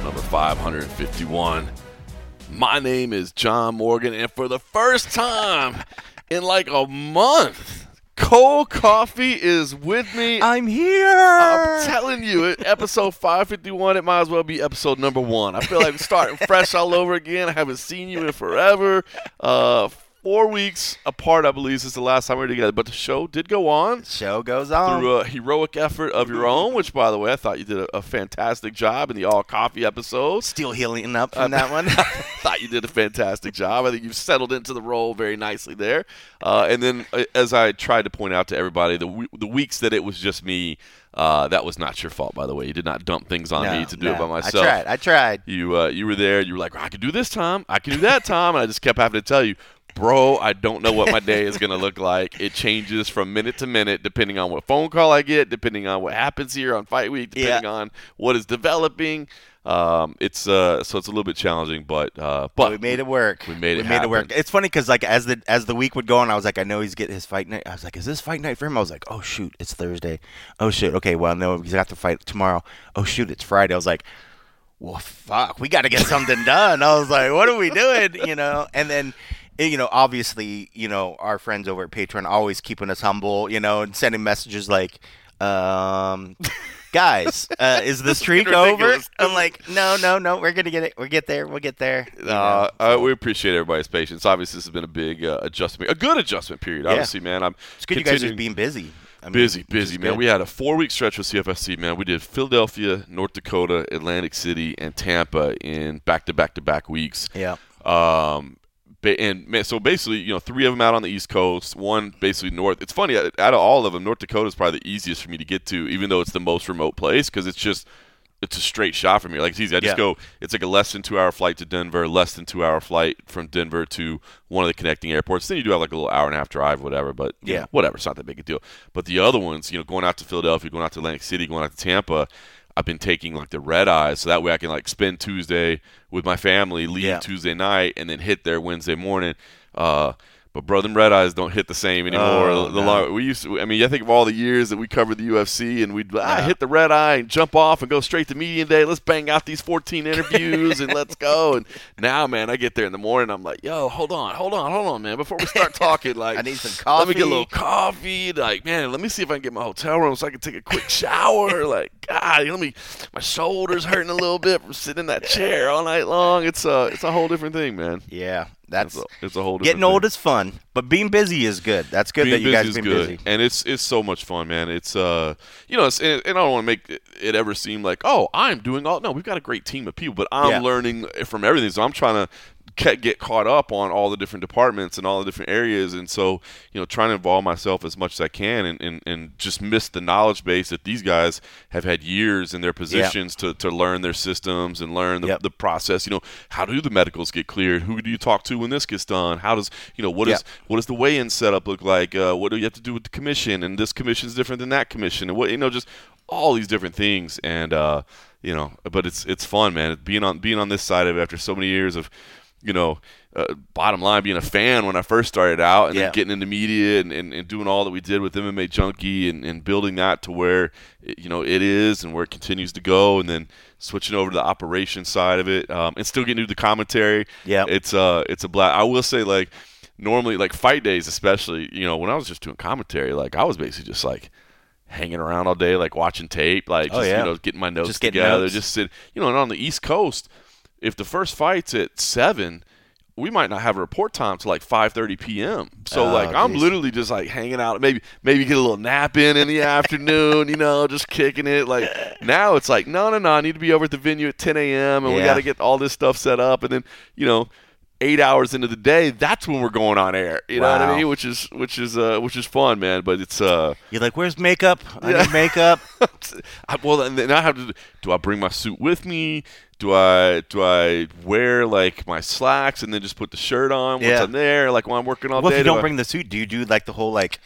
number 551. My name is John Morgan, and for the first time in like a month, Cold Coffee is with me. I'm here. I'm telling you, episode 551, it might as well be episode number 1. I feel like we're starting fresh all over again. I haven't seen you in forever. 4 weeks apart, I believe, since the last time we were together. But the show did go on. Show goes on. Through a heroic effort of your own, which, by the way, I thought you did a fantastic job in the All Coffee episode. Still healing up from that one. I thought you did a fantastic job. I think you've settled into the role very nicely there. And then, as I tried to point out to everybody, the weeks that it was just me, that was not your fault, by the way. You did not dump things on me to do it by myself. I tried. You were there. You were like, I can do this time. I can do that time. And I just kept having to tell you, bro, I don't know what my day is going to look like. It changes from minute to minute depending on what phone call I get, depending on what happens here on Fight Week, depending on what is developing. So it's a little bit challenging, but we made it work. We made it work. It's funny because like as the week would go on, I was like, I know he's getting his fight night. I was like, is this fight night for him? I was like, oh shoot, it's Thursday. Oh shit, okay, well no, he's got to fight tomorrow. Oh shoot, it's Friday. I was like, well fuck, we got to get something done. I was like, what are we doing? And then. Obviously, our friends over at Patreon always keeping us humble, and sending messages like, guys, is the streak over? I'm like, no, we're going to get it. We'll get there. We appreciate everybody's patience. Obviously, this has been a big adjustment, a good adjustment period. Obviously, man. It's good you guys are being busy. Busy, man. Good. We had a 4-week stretch with CFFC, man. We did Philadelphia, North Dakota, Atlantic City, and Tampa in back-to-back weeks. Yeah. And so basically, 3 of them out on the East Coast, 1 basically north. It's funny, out of all of them, North Dakota is probably the easiest for me to get to, even though it's the most remote place, because it's a straight shot from here. Like, it's easy. I just go, it's like a less than 2-hour flight to Denver, less than 2-hour flight from Denver to one of the connecting airports. Then you do have like a little hour-and-a-half drive, whatever, but whatever. It's not that big a deal. But the other ones, going out to Philadelphia, going out to Atlantic City, going out to Tampa, I've been taking like the red eyes, so that way I can like spend Tuesday with my family, leave Tuesday night, and then hit there Wednesday morning. But bro, them red eyes don't hit the same anymore. We used to. I think of all the years that we covered the UFC, and we'd hit the red eye and jump off and go straight to media day. Let's bang out these 14 interviews and let's go. And now, man, I get there in the morning. I'm like, yo, hold on, man. Before we start talking, like, I need some coffee. Let me get a little coffee. Like, man, let me see if I can get my hotel room so I can take a quick shower. Like, God, my shoulders hurting a little bit from sitting in that chair all night long. It's a whole different thing, man. Yeah. It's a whole different getting old is fun, but being busy is good. That's good that you guys been busy, and it's so much fun, man. It's and I don't want to make it ever seem like I'm doing all. No, we've got a great team of people, but I'm learning from everything. So I'm trying to get caught up on all the different departments and all the different areas, and so trying to involve myself as much as I can, and just miss the knowledge base that these guys have had years in their positions to learn their systems and learn the process. How do the medicals get cleared? Who do you talk to when this gets done? How does what does the weigh-in setup look like? What do you have to do with the commission? And this commission is different than that commission, and what just all these different things, and but it's fun, man. Being on this side of it after so many years of bottom line, being a fan when I first started out, and then getting into media and doing all that we did with MMA Junkie and building that to where it is and where it continues to go, and then switching over to the operations side of it, and still getting into the commentary. It's a blast. I will say, like, normally, like fight days especially, when I was just doing commentary, like I was basically just like hanging around all day, like watching tape, like getting my notes together, just sit, and on the East Coast, if the first fight's at 7, we might not have a report time till like 5:30 p.m. So I'm literally just like hanging out, maybe get a little nap in the afternoon, just kicking it. Like now it's like no, I need to be over at the venue at 10 a.m. and we got to get all this stuff set up, and then 8 hours into the day, that's when we're going on air. You know what I mean? Which is fun, man. But it's you're like, where's makeup? I need makeup. Well, and then I have to. Do I bring my suit with me? Do I wear like my slacks and then just put the shirt on once I'm there? Like when I'm working all day. Well, if you don't bring the suit, do you do like the whole like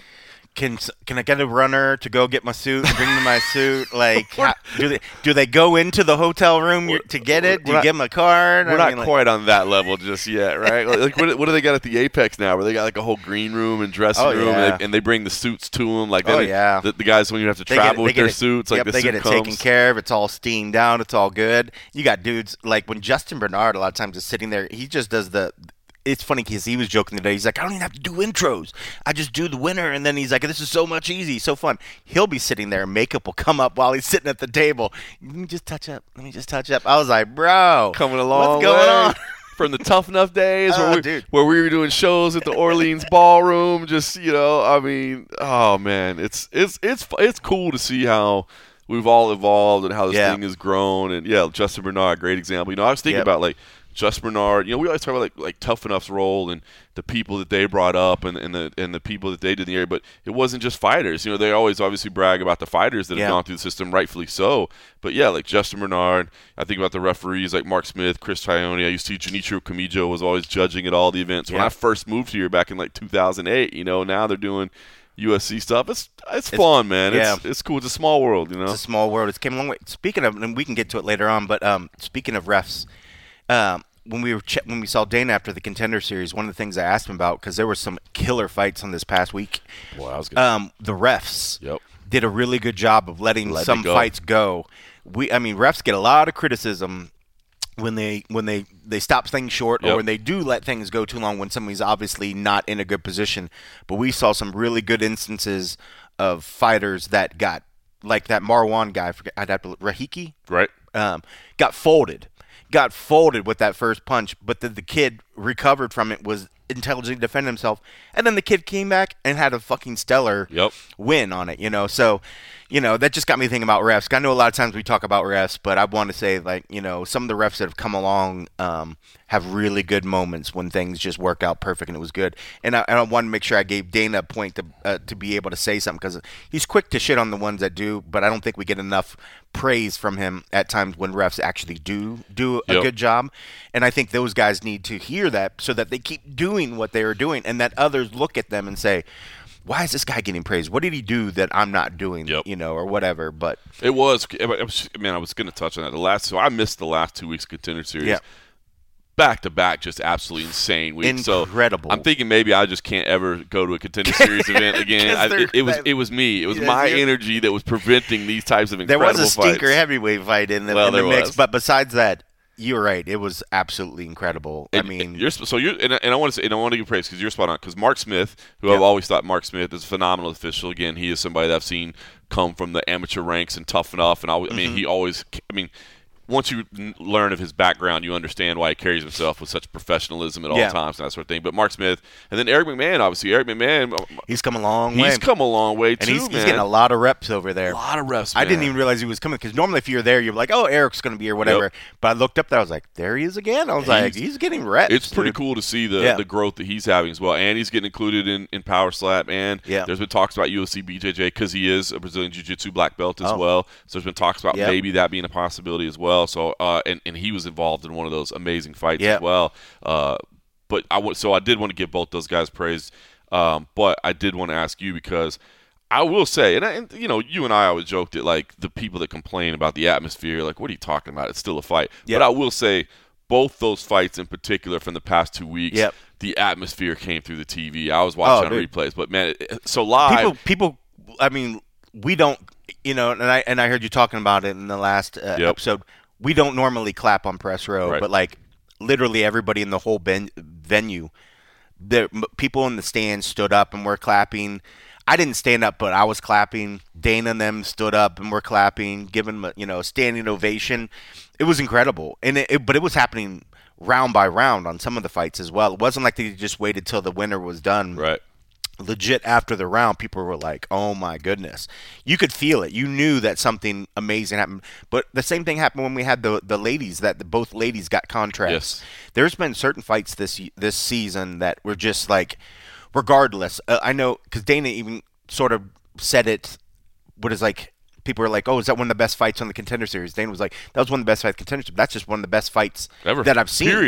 Can I get a runner to go get my suit and bring me my suit? Like, do they go into the hotel room to get it? Do you give them a card? We're not quite on that level just yet, right? Like what do they got at the Apex now? Where they got like a whole green room and dressing room, and they bring the suits to them. Like, the guys when you have to travel with their suits, like they get it taken care of. It's all steamed down. It's all good. You got dudes like when Justin Bernard a lot of times is sitting there. He just does the. It's funny because he was joking today. He's like, I don't even have to do intros. I just do the winner. And then he's like, this is so much easy, so fun. He'll be sitting there and makeup will come up while he's sitting at the table. Let me just touch up. I was like, bro. Coming along. What's going on? From the Tough Enough days where we were doing shows at the Orleans Ballroom. Just, I mean, oh, man. It's cool to see how we've all evolved and how this thing has grown. And, Justin Bernard, great example. I was thinking about, like, Justin Bernard, we always talk about like Tough Enough's role and the people that they brought up and the people that they did in the area, but it wasn't just fighters. They always obviously brag about the fighters that have gone through the system, rightfully so. But like Justin Bernard, I think about the referees like Mark Smith, Chris Trione. I used to see Junichiro Kamijo was always judging at all the events. When I first moved here back in like 2008, now they're doing USC stuff. It's fun, man. It's cool. It's a small world, It's a small world. It's came a long way. Speaking of, and we can get to it later on, but speaking of refs. When we saw Dana after the Contender Series, one of the things I asked him about, because there were some killer fights on this past week. Boy, that was good. The refs did a really good job of letting some fights go. Refs get a lot of criticism when they stop things short or when they do let things go too long when somebody's obviously not in a good position. But we saw some really good instances of fighters that got, like that Marwan guy, Rahiki, right? Got folded. Got folded with that first punch, but the kid recovered from it, was intelligently defending himself, and then the kid came back and had a fucking stellar win on it, So, that just got me thinking about refs. I know a lot of times we talk about refs, but I want to say, like, some of the refs that have come along have really good moments when things just work out perfect and it was good. And I want to make sure I gave Dana a point to be able to say something, because he's quick to shit on the ones that do, but I don't think we get enough praise from him at times when refs actually do a good job. And I think those guys need to hear that so that they keep doing what they are doing, and that others look at them and say, why is this guy getting praised? What did he do that I'm not doing, or whatever? But it was, man, I was going to touch on that. So I missed the last 2 weeks of Contender Series. Yeah. Back to back, just absolutely insane week. Incredible. So I'm thinking maybe I just can't ever go to a Contender Series event again. It was me. It was my energy that was preventing these types of incredible fights. There was a stinker heavyweight fight in the mix, but besides that, you're right. It was absolutely incredible. I want to give praise because you're spot on. Because Mark Smith, who I've always thought Mark Smith is a phenomenal official. Again, he is somebody that I've seen come from the amateur ranks and Tough Enough, and he always. Once you learn of his background, you understand why he carries himself with such professionalism at all times and that sort of thing. But Mark Smith, and then Eric McMahon, obviously. Eric McMahon, he's come a long way. He's come a long way, too, and he's getting a lot of reps over there. A lot of reps, man. I didn't even realize he was coming, because normally if you're there, you're like, oh, Eric's going to be here, whatever. Yep. But I looked up there, I was like, there he is again. I was like, he's getting reps. It's pretty cool to see the growth that he's having as well. And he's getting included in Power Slap. And there's been talks about UFC BJJ because he is a Brazilian Jiu-Jitsu black belt as well. So there's been talks about maybe that being a possibility as well. So, and he was involved in one of those amazing fights as well. But I did want to give both those guys praise. But I did want to ask you, because I will say, and you and I always joked that, like, the people that complain about the atmosphere, like, what are you talking about? It's still a fight. But I will say, both those fights in particular from the past 2 weeks, the atmosphere came through the TV. I was watching on replays, but man, so live. People. I mean, we don't. And I heard you talking about it in the last episode. We don't normally clap on press row, but like literally everybody in the whole venue, the people in the stands stood up and were clapping. I didn't stand up, but I was clapping. Dana and them stood up and were clapping, giving them a standing ovation. It was incredible, but it was happening round by round on some of the fights as well. It wasn't like they just waited till the winner was done. Right. Legit after the round, people were like, oh my goodness. You could feel it. You knew that something amazing happened. But the same thing happened when we had the ladies, both ladies got contracts. Yes. There's been certain fights this season that were just like, regardless. I know, because Dana even sort of said it, people were like, oh, is that one of the best fights on the Contender Series? Dana was like, that was one of the best fights Contender Series. That's just one of the best fights ever that I've seen. Period.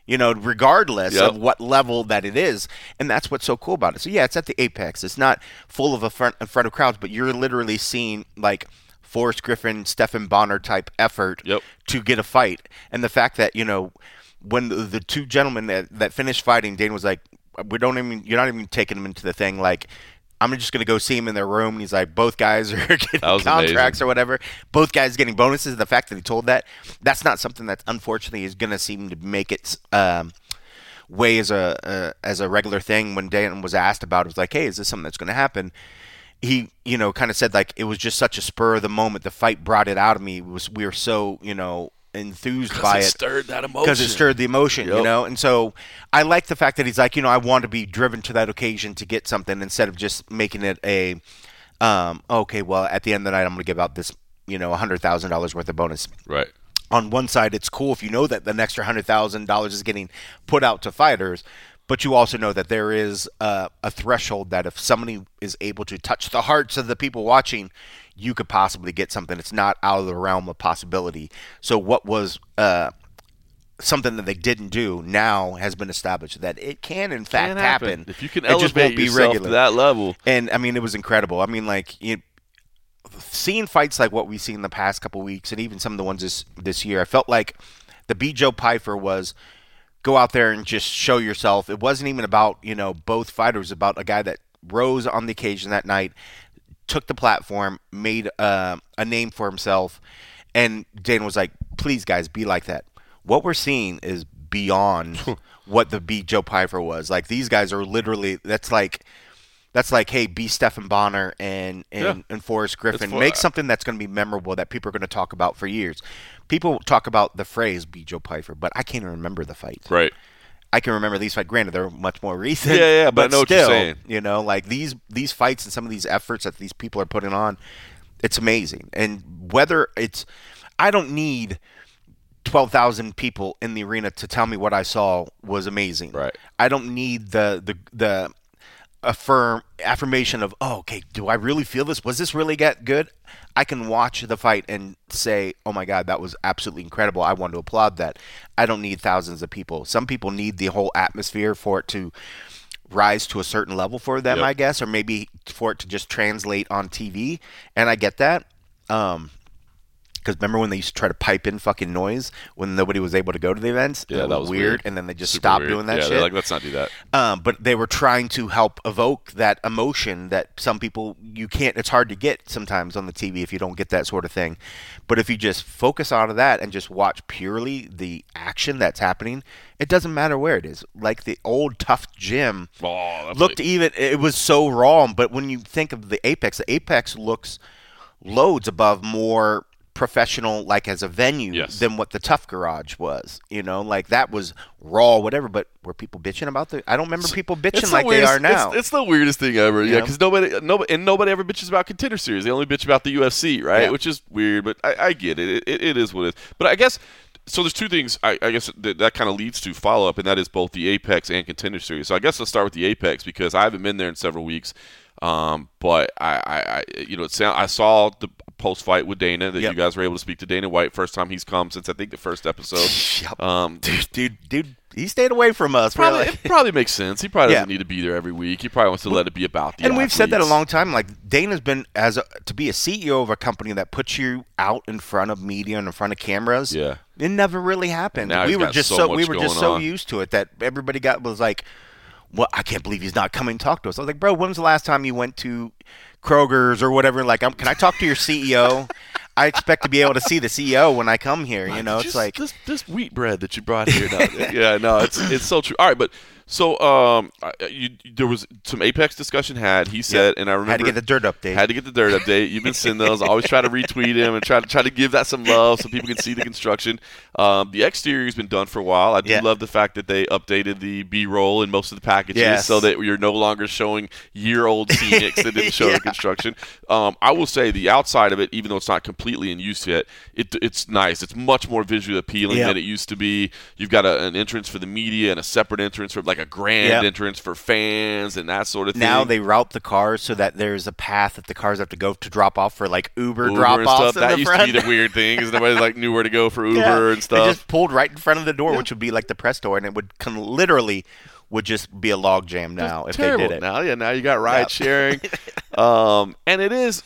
regardless of what level that it is. And that's what's so cool about it. So, yeah, it's at the apex. It's not full of in front of crowds, but you're literally seeing, like, Forrest Griffin, Stephan Bonnar type effort to get a fight. And the fact that, when the two gentlemen that finished fighting, Dana was like, you're not even taking them into the thing. Like, I'm just going to go see him in their room. And he's like, both guys are getting contracts or whatever. Both guys getting bonuses. The fact that he told that's not something that unfortunately is going to seem to make its way as a regular thing. When Dana was asked about it, was like, hey, is this something that's going to happen? He, kind of said, like, it was just such a spur of the moment. The fight brought it out of me. We were so, enthused by it. Stirred that emotion. Because it stirred the emotion, And so I like the fact that he's like, I want to be driven to that occasion to get something instead of just making it a, okay, well, at the end of the night, I'm going to give out this, $100,000 worth of bonus. Right. On one side, it's cool if you know that the extra $100,000 is getting put out to fighters, but you also know that there is a threshold that if somebody is able to touch the hearts of the people watching, you could possibly get something. It's not out of the realm of possibility. So what was something that they didn't do now has been established that it can, in fact, happen. If you can elevate yourself to that level. And, I mean, it was incredible. I mean, like, seeing fights like what we've seen in the past couple weeks and even some of the ones this year, I felt like the B. Joe Pyfer was go out there and just show yourself. It wasn't even about, both fighters. About a guy that rose on the occasion that night, took the platform, made a name for himself, and Dana was like, please, guys, be like that. What we're seeing is beyond what the B. Joe Pyfer was. Like, these guys are literally, that's like, hey, be Stephan Bonnar and Forrest Griffin. Make something that's going to be memorable that people are going to talk about for years. People talk about the phrase B. Joe Pyfer, but I can't even remember the fight. Right. I can remember these fights. Granted, they're much more recent. Yeah, but I know still, what you're saying. Like these fights and some of these efforts that these people are putting on, it's amazing. And whether it's, I don't need 12,000 people in the arena to tell me what I saw was amazing. Right. I don't need the affirmation of, oh, okay, do I really feel this? Was this really good? I can watch the fight and say, oh my God, that was absolutely incredible. I want to applaud that. I don't need thousands of people. Some people need the whole atmosphere for it to rise to a certain level for them, I guess, or maybe for it to just translate on TV. And I get that. Because remember when they used to try to pipe in fucking noise when nobody was able to go to the events? Yeah, that was weird. And then they just Super stopped weird. doing that shit. They're like, let's not do that. But they were trying to help evoke that emotion that some people, it's hard to get sometimes on the TV if you don't get that sort of thing. But if you just focus out of that and just watch purely the action that's happening, it doesn't matter where it is. Like the old Tough Gym it was so raw. But when you think of the Apex looks loads above more professional, like as a venue, than what the Tough Garage was. Like that was raw, whatever. But were people bitching about I don't remember people bitching like they are now. It's the weirdest thing ever. Yeah, because nobody ever bitches about Contender Series. They only bitch about the UFC, right? Yeah. Which is weird, but I get it. It is what it is. But I guess. So there's two things, I guess, that kind of leads to follow-up, and that is both the Apex and Contender Series. So I guess let's start with the Apex because I haven't been there in several weeks. But I saw the post-fight with Dana that you guys were able to speak to Dana White. First time he's come since I think the first episode. Dude, he stayed away from us. It probably makes sense. He probably doesn't need to be there every week. He probably wants to let it be about the athletes. We've said that a long time. Like Dana's been to be a CEO of a company that puts you out in front of media and in front of cameras. Yeah, it never really happened. We were just so used to it that everybody was like, well, I can't believe he's not coming to talk to us. I was like, bro, when was the last time you went to Kroger's or whatever? Like, can I talk to your CEO? I expect to be able to see the CEO when I come here. It's like this wheat bread that you brought here. It's so true. All right, but so there was some Apex discussion he said, and I remember had to get the dirt update. You've been sending those. I always try to retweet him and try to give that some love so people can see the construction. The exterior has been done for a while. I do love the fact that they updated the B-roll in most of the packages so that you're no longer showing year-old scenics that didn't show the construction. I will say the outside of it, even though it's not completely completely in use yet, it's nice. It's much more visually appealing than it used to be. You've got an entrance for the media and a separate entrance for like a grand entrance for fans and that sort of thing. Now they route the cars so that there's a path that the cars have to go to drop off for like Uber drop-offs. That used to be the weird thing because nobody like knew where to go for Uber and stuff. They just pulled right in front of the door, which would be like the press door, and it would literally would just be a log jam now if they did it. Now you got ride sharing, and it is.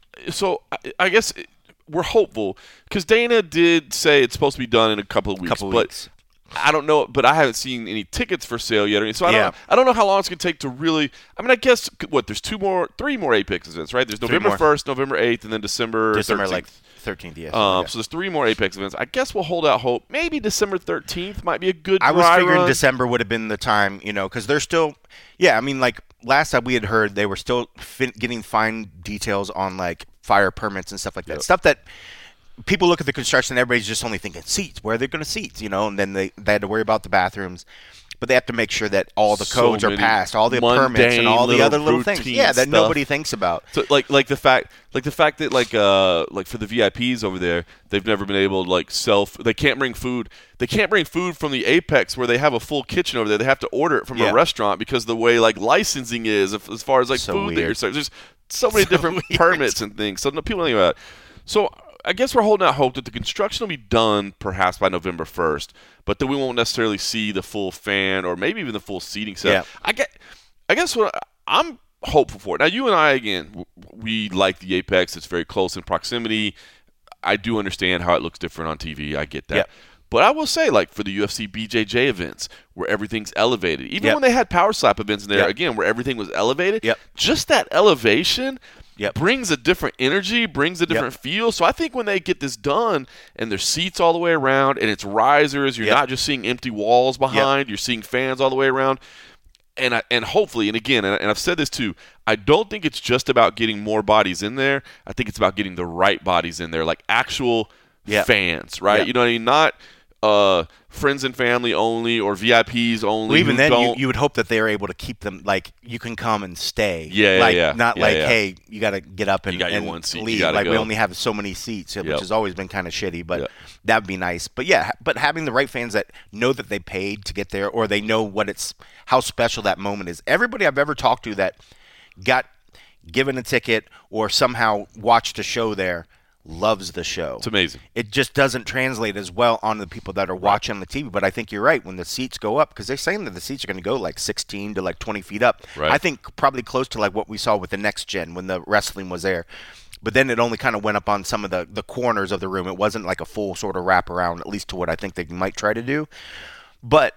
So I guess we're hopeful because Dana did say it's supposed to be done in a couple of weeks. I don't know, but I haven't seen any tickets for sale yet. So I don't know how long it's going to take to really. I mean, I guess there's 3 more Apex events, right? There's November 1st, November 8th, and then December 13th. Like 13th, yes. So there's 3 more Apex events. I guess we'll hold out hope. Maybe December 13th might be a good. I was figuring December would have been the time, because they're still. Yeah, I mean, like last time we had heard they were still getting fine details on like fire permits and stuff like that. Stuff that people look at the construction, everybody's just only thinking seats. Where are they going to seats? And then they had to worry about the bathrooms. But they have to make sure that all the codes are passed, all the permits and all the other little things. Yeah, that nobody thinks about. So like the fact that like for the VIPs over there, they've never been able to they can't bring food. They can't bring food from the Apex where they have a full kitchen over there. They have to order it from a restaurant because the way like licensing is as far as like so food weird. that you're serving. There's so many different permits and things. So people don't think about it. So I guess we're holding out hope that the construction will be done perhaps by November 1st, but that we won't necessarily see the full fan or maybe even the full seating set. Yeah. I guess what I'm hopeful for. Now, you and I, again, we like the Apex. It's very close in proximity. I do understand how it looks different on TV. I get that. Yep. But I will say, like, for the UFC BJJ events where everything's elevated, even when they had Power Slap events in there, again, where everything was elevated, just that elevation brings a different energy, brings a different feel. So I think when they get this done and there's seats all the way around and it's risers, you're not just seeing empty walls behind, you're seeing fans all the way around. And hopefully, and again, and I've said this too, I don't think it's just about getting more bodies in there. I think it's about getting the right bodies in there, like actual fans, right? You know what I mean? Not friends and family only or VIPs only. Well, even then, you would hope that they are able to keep them, like, you can come and stay. Not hey, you got to get up and, you got your one seat. Leave. Like, we only have so many seats, which has always been kind of shitty, but that would be nice. But, but having the right fans that know that they paid to get there or they know how special that moment is. Everybody I've ever talked to that got given a ticket or somehow watched a show there loves the show. It's amazing. It just doesn't translate as well on the people that are watching on the TV. But I think you're right. When the seats go up, because they're saying that the seats are going to go like 16 to like 20 feet up. Right. I think probably close to like what we saw with the Next Gen when the wrestling was there. But then it only kind of went up on some of the corners of the room. It wasn't like a full sort of wraparound, at least to what I think they might try to do. But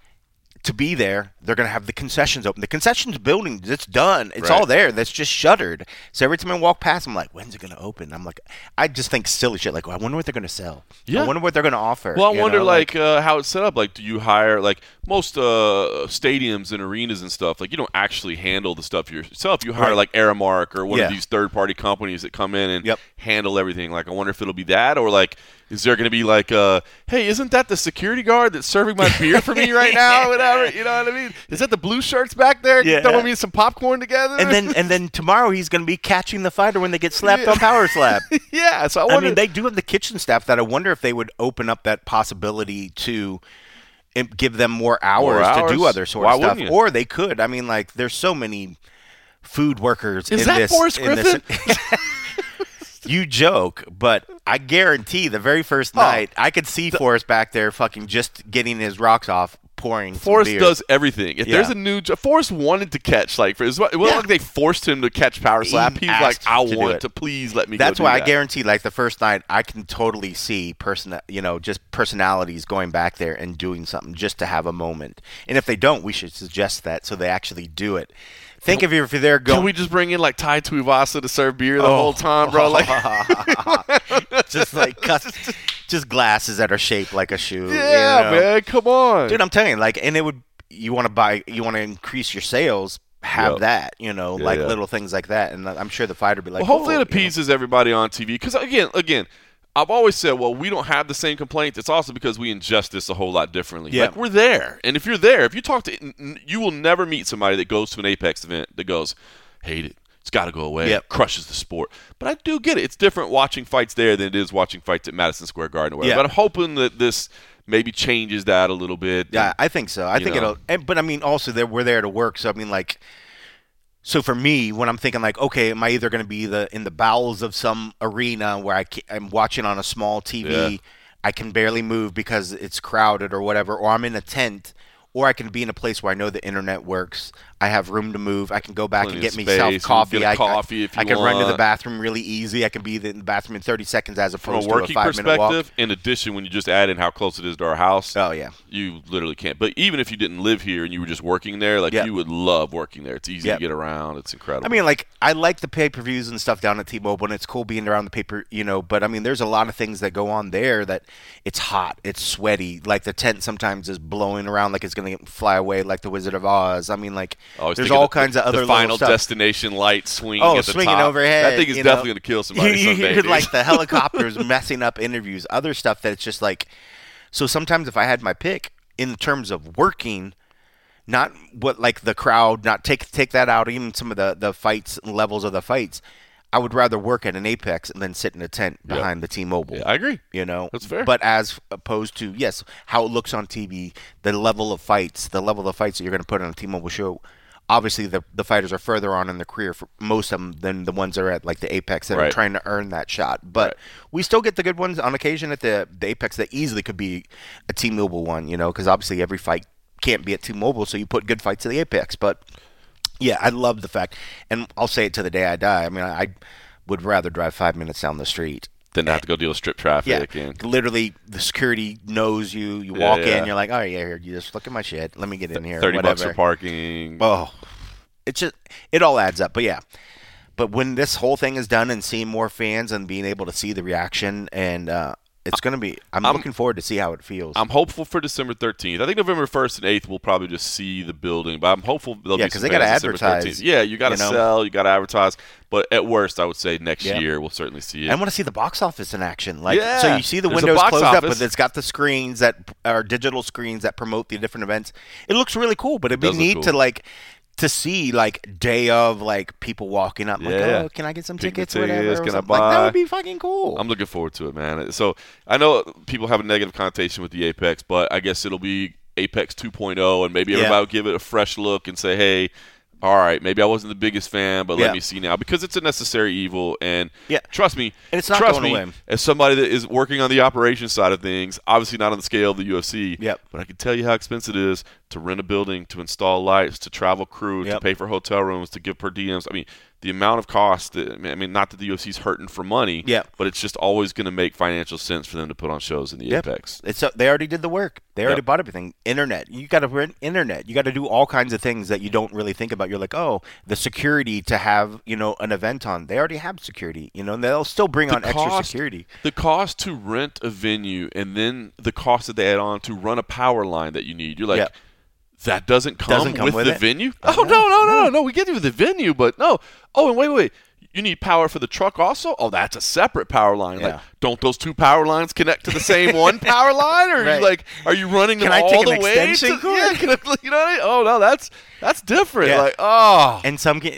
to be there, they're going to have the concessions open. The concessions building, it's done. It's all there. That's just shuttered. So every time I walk past, I'm like, when's it going to open? I'm like, I just think silly shit. Like, I wonder what they're going to sell. I wonder what they're going to offer. Well, I wonder, how it's set up. Like, do you hire, like, most stadiums and arenas and stuff, like, you don't actually handle the stuff yourself. You hire, like, Aramark or one of these third-party companies that come in and handle everything. Like, I wonder if it'll be that or, like, is there going to be like, hey, isn't that the security guard that's serving my beer for me right now or whatever? You know what I mean? Is that the blue shirts back there throwing me some popcorn together? And then tomorrow he's going to be catching the fighter when they get slapped on Power Slap. So I mean, they do have the kitchen staff that I wonder if they would open up that possibility to give them more hours to do other sort of stuff. Or they could. I mean, like, there's so many food workers in this. Is that Forrest Griffin? You joke, but I guarantee the very first night, I could see Forrest back there fucking just getting his rocks off, pouring Forrest some beer. Does everything. If there's a new Forrest wanted to catch, like, it wasn't like they forced him to catch Power Slap. He's like, I want to please let me That's go why do I guarantee, like, the first night, I can totally see just personalities going back there and doing something just to have a moment. And if they don't, we should suggest that so they actually do it. Think if you're there going. Can we just bring in like Tai Tuivasa to serve beer the whole time, bro? Like, just like just glasses that are shaped like a shoe. Yeah, man, come on, dude. I'm telling you, like, and it would. You want to increase your sales. Have that, little things like that, and I'm sure the fighter would be like. Well, hopefully it appeases everybody on TV because again. I've always said, well, we don't have the same complaints. It's also because we ingest this a whole lot differently. Yeah. Like, we're there. And if you're there, if you talk to – you will never meet somebody that goes to an Apex event that goes, hate it. It's got to go away. Yep. It crushes the sport. But I do get it. It's different watching fights there than it is watching fights at Madison Square Garden or whatever. Yeah. But I'm hoping that this maybe changes that a little bit. Yeah, I think so. I think it'll. But I mean, also we're there to work. So I mean, like, so for me, when I'm thinking like, okay, am I either going to be in the bowels of some arena where I'm watching on a small TV, I can barely move because it's crowded or whatever, or I'm in a tent, or I can be in a place where I know the internet works. I have room to move. I can go back and get myself coffee. Get a coffee if you I can want. run to the bathroom really easy. I can be in the bathroom in 30 seconds as opposed From a working to a 5-minute walk. perspective, in addition, when you just add in how close it is to our house, oh yeah, you literally can't. But even if you didn't live here and you were just working there, like you would love working there. It's easy to get around. It's incredible. I mean, like, I like the pay-per-views and stuff down at T-Mobile, and it's cool being around the paper, but I mean, there's a lot of things that go on there that it's hot, it's sweaty, like the tent sometimes is blowing around like it's going to fly away like the Wizard of Oz. I mean, like, there's all kinds of other the Final stuff. Destination light swinging at the swinging top. overhead. That thing is definitely going to kill somebody You someday. hear, like, the helicopters messing up interviews, other stuff that's just like, so sometimes if I had my pick in terms of working, not what like the crowd, not take that out, even some of the fights and levels of the fights, I would rather work at an Apex and then sit in a tent behind the T-Mobile. Yeah, I agree. That's fair. But as opposed to, yes, how it looks on TV, the level of fights that you're going to put on a T-Mobile show. Obviously, the fighters are further on in their career, for most of them, than the ones that are at like the Apex that are trying to earn that shot. But we still get the good ones on occasion at the Apex that easily could be a T-Mobile one, because obviously every fight can't be at T-Mobile, so you put good fights at the Apex. But yeah, I love the fact, and I'll say it to the day I die. I mean, I would rather drive 5 minutes down the street than to have to go deal with strip traffic. Yeah, literally, the security knows you. You walk in, you're like, oh, yeah, here, you just look at my shit. Let me get in here. $30 for parking. Oh, it all adds up. But yeah, but when this whole thing is done and seeing more fans and being able to see the reaction, and it's going to be, I'm looking forward to see how it feels. I'm hopeful for December 13th. I think November 1st and 8th we'll probably just see the building, but I'm hopeful there'll be some because they got to advertise. Yeah, you got to sell, you got to advertise. But at worst, I would say next year we'll certainly see it. I want to see the box office in action. So you see the windows closed up, but it's got the screens that are digital screens that promote the different events. It looks really cool, but it'd be neat to see like day of like people walking up like, oh, can I get some tickets or whatever? Can I buy? Like, that would be fucking cool. I'm looking forward to it, man. So I know people have a negative connotation with the Apex, but I guess it'll be Apex 2.0, and maybe everybody will give it a fresh look and say, hey, all right, maybe I wasn't the biggest fan, but let me see now, because it's a necessary evil. And trust me, and it's not going away. As somebody that is working on the operations side of things, obviously not on the scale of the UFC, but I can tell you how expensive it is to rent a building, to install lights, to travel crew, to pay for hotel rooms, to give per diems. I mean, the amount of cost, not that the UFC's hurting for money, but it's just always going to make financial sense for them to put on shows in the Apex. They already did the work. They already bought everything. Internet. You got to rent internet. You got to do all kinds of things that you don't really think about. You're like, oh, the security to have, an event on. They already have security, and they'll still bring on extra security. The cost to rent a venue and then the cost that they add on to run a power line that you need. You're like, that doesn't come with the venue? Oh, no. We get it with the venue, but no. Oh, and wait. You need power for the truck also? Oh, that's a separate power line. Like, don't those two power lines connect to the same one power line? Or are you running them all the way? Extension cord? You know what I mean? Oh, no, that's different. Yeah. Like, oh. And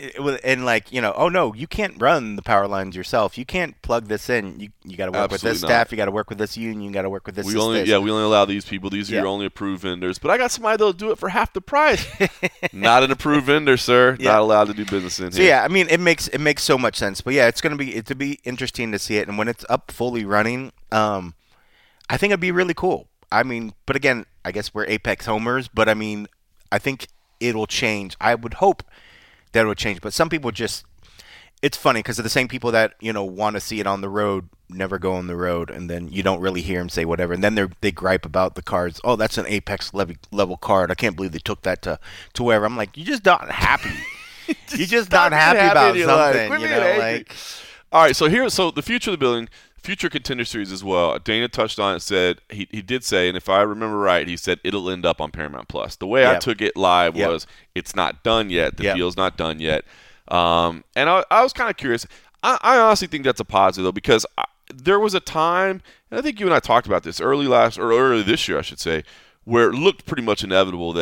oh, no, you can't run the power lines yourself. You can't plug this in. You got to work with this staff. You got to work with this union. You got to work with this. We only allow these people. These are your only approved vendors. But I got somebody that'll do it for half the price. Not an approved vendor, sir. Not allowed to do business in here. So yeah, I mean, it makes so much sense. But yeah, it'll be interesting to see it. And when it's up fully running, I think it'd be really cool. I mean, but again, I guess we're Apex homers. But I mean, I think it'll change. I would hope that it would change. But some people it's funny because of the same people that, want to see it on the road, never go on the road. And then you don't really hear them say whatever. And then they gripe about the cards. Oh, that's an Apex level card. I can't believe they took that to wherever. I'm like, you're just not happy. You're just not happy about something. All right, so the future of the building, future contender series as well. Dana touched on it, said he did say, and if I remember right, he said it'll end up on Paramount Plus. The way I took it live was it's not done yet. The deal's not done yet. And I was kind of curious. I honestly think that's a positive though, because there was a time, and I think you and I talked about this early this year, I should say, where it looked pretty much inevitable that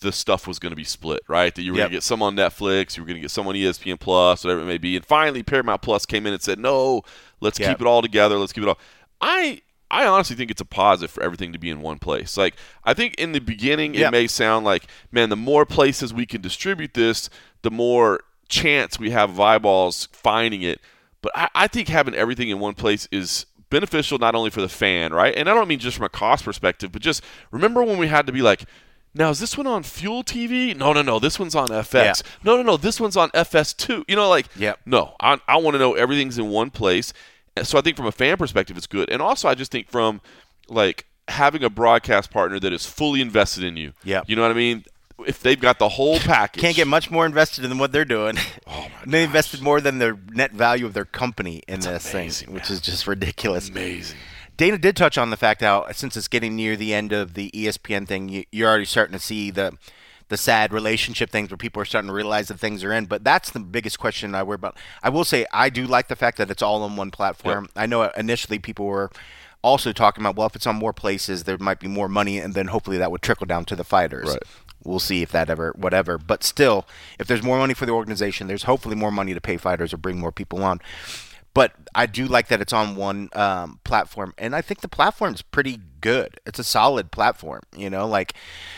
the stuff was going to be split, right? That you were Yep. going to get some on Netflix, you were going to get some on ESPN Plus, whatever it may be. And finally, Paramount Plus came in and said, no, let's Yep. keep it all together. Let's keep it all. I honestly think it's a positive for everything to be in one place. Like, I think in the beginning, it may sound like, man, the more places we can distribute this, the more chance we have of eyeballs finding it. But I think having everything in one place is beneficial not only for the fan, right? And I don't mean just from a cost perspective, but just remember when we had to be like, now is this one on Fuel TV? No, this one's on FX. Yeah. No, this one's on FS2. You know, like, no, I want to know everything's in one place. So I think from a fan perspective, it's good. And also I just think from, like, having a broadcast partner that is fully invested in you. Yeah. You know what I mean? If they've got the whole package. Can't get much more invested than what they're doing. Oh, my They gosh. invested more than the net value of their company in this amazing, thing, which man. is just ridiculous. Amazing. Dana did touch on the fact how since it's getting near the end of the ESPN thing, you're already starting to see the sad relationship things where people are starting to realize that things are in. But that's the biggest question I worry about. I will say I do like the fact that it's all on one platform. Yep. I know initially people were also talking about, well, if it's on more places, there might be more money, and then hopefully that would trickle down to the fighters. Right. We'll see if that ever, whatever. But still, if there's more money for the organization, there's hopefully more money to pay fighters or bring more people on. But I do like that it's on one platform, and I think the platform's pretty good. It's a solid platform, you know. Like